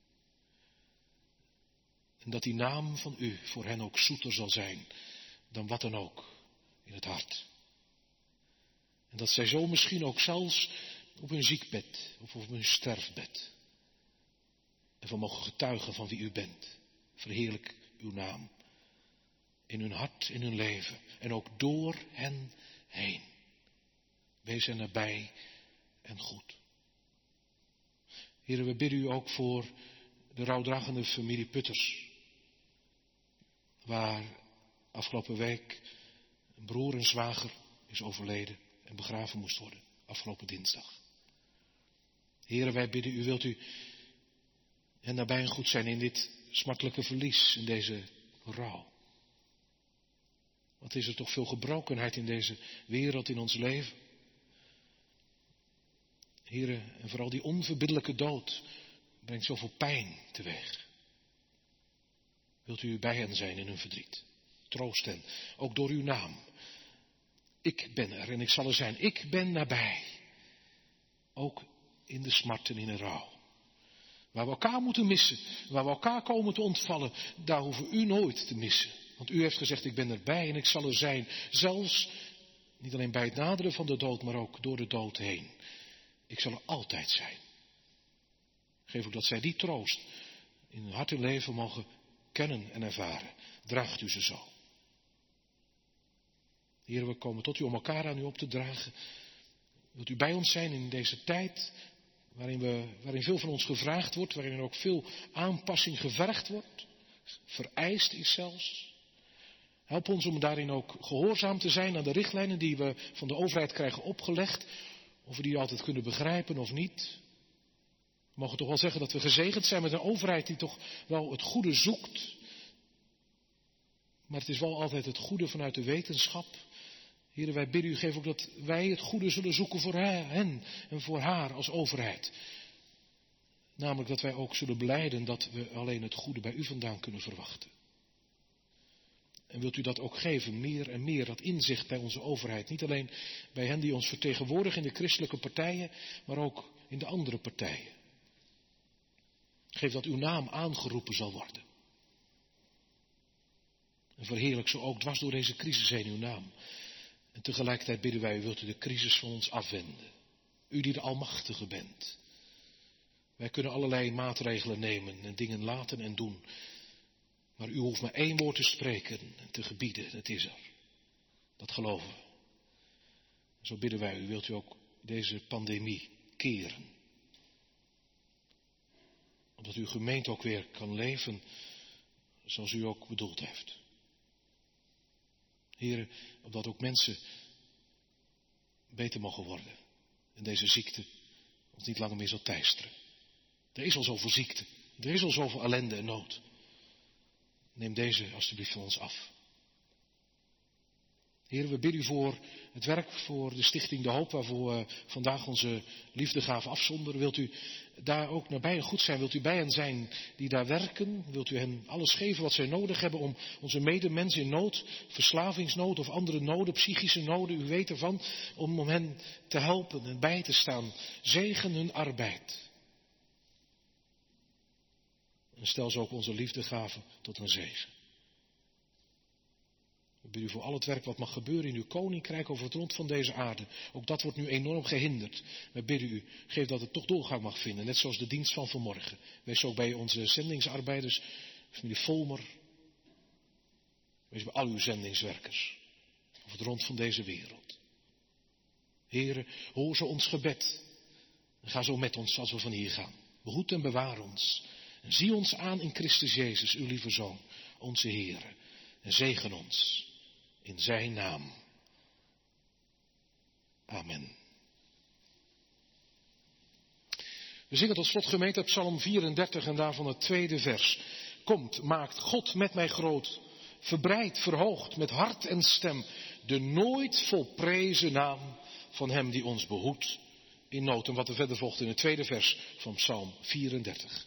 En dat die naam van u voor hen ook zoeter zal zijn dan wat dan ook in het hart. En dat zij zo misschien ook zelfs op hun ziekbed of op hun sterfbed ervan mogen getuigen van wie u bent. Verheerlijk uw naam in hun hart, in hun leven en ook door hen heen. Wees er nabij en goed. Heren, we bidden u ook voor de rouwdragende familie Putters. Waar Afgelopen week een broer en zwager is overleden en begraven moest worden. Afgelopen dinsdag. Heren, wij bidden u, wilt u hen nabij en goed zijn in dit smartelijke verlies, in deze rouw. Wat is er toch veel gebrokenheid in deze wereld, in ons leven. Heren, en vooral die onverbiddelijke dood brengt zoveel pijn teweeg. Wilt u bij hen zijn in hun verdriet? Troost hen, ook door uw naam. Ik ben er en ik zal er zijn. Ik ben nabij. Ook in de smart en in de rouw. Waar we elkaar moeten missen, waar we elkaar komen te ontvallen, daar hoeven u nooit te missen. Want u heeft gezegd, ik ben erbij en ik zal er zijn. Zelfs, niet alleen bij het naderen van de dood, maar ook door de dood heen. Ik zal er altijd zijn. Geef ook dat zij die troost in hun hart en leven mogen kennen en ervaren. Draagt u ze zo. Heer, we komen tot u om elkaar aan u op te dragen. Wilt u bij ons zijn in deze tijd waarin veel van ons gevraagd wordt, waarin er ook veel aanpassing gevergd wordt, vereist is zelfs. Help ons om daarin ook gehoorzaam te zijn aan de richtlijnen die we van de overheid krijgen opgelegd, of we die altijd kunnen begrijpen of niet. We mogen toch wel zeggen dat we gezegend zijn met een overheid die toch wel het goede zoekt. Maar het is wel altijd het goede vanuit de wetenschap. Heren, wij bidden u, geef ook dat wij het goede zullen zoeken voor hen en voor haar als overheid. Namelijk dat wij ook zullen belijden dat we alleen het goede bij u vandaan kunnen verwachten. En wilt u dat ook geven, meer en meer, dat inzicht bij onze overheid. Niet alleen bij hen die ons vertegenwoordigen in de christelijke partijen, maar ook in de andere partijen. Geef dat uw naam aangeroepen zal worden. En verheerlijk zo ook dwars door deze crisis heen uw naam. En tegelijkertijd bidden wij, wilt u de crisis van ons afwenden. U die de Almachtige bent. Wij kunnen allerlei maatregelen nemen en dingen laten en doen. Maar u hoeft maar één woord te spreken en te gebieden. Het is er. Dat geloven we. En zo bidden wij, u wilt u ook deze pandemie keren. Opdat uw gemeente ook weer kan leven zoals u ook bedoeld heeft. Heren, opdat ook mensen beter mogen worden. En deze ziekte ons niet langer meer zal teisteren. Er is al zoveel ziekte. Er is al zoveel ellende en nood. Neem deze alstublieft van ons af. Heren, we bidden u voor het werk, voor de stichting De Hoop, waarvoor we vandaag onze liefdegave afzonderen. Wilt u daar ook nabij en goed zijn? Wilt u bij hen zijn die daar werken? Wilt u hen alles geven wat zij nodig hebben om onze medemensen in nood, verslavingsnood of andere noden, psychische noden, u weet ervan, om hen te helpen en bij te staan. Zegen hun arbeid. En stel zo ook onze liefdegave tot een zegen. We bidden u voor al het werk wat mag gebeuren in uw koninkrijk over het rond van deze aarde. Ook dat wordt nu enorm gehinderd. We bidden u, geef dat het toch doorgang mag vinden. Net zoals de dienst van vanmorgen. Wees ook bij onze zendingsarbeiders, familie Volmer. Wees bij al uw zendingswerkers. Over het rond van deze wereld. Heren, hoor zo ons gebed. En ga zo met ons als we van hier gaan. Behoed en bewaar ons. En zie ons aan in Christus Jezus, uw lieve Zoon, onze Heere. En zegen ons in zijn naam. Amen. We zingen tot slot gemeente Psalm 34 en daarvan het tweede vers. Komt, maakt God met mij groot, verbreid, verhoogd met hart en stem, de nooit volprezen naam van hem die ons behoedt in nood. En wat er verder volgt in het tweede vers van Psalm 34.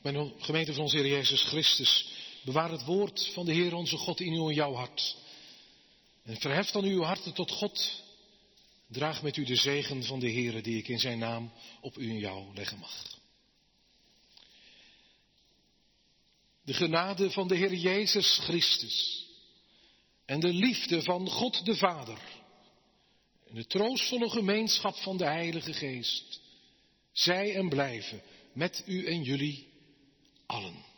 Mijn gemeente van onze Heer Jezus Christus, bewaar het woord van de Heer onze God in uw en jouw hart. En verhef dan uw harten tot God. Draag met u de zegen van de Heere die ik in zijn naam op u en jou leggen mag. De genade van de Heer Jezus Christus en de liefde van God de Vader en de troostvolle gemeenschap van de Heilige Geest, zij en blijven met u en jullie allen.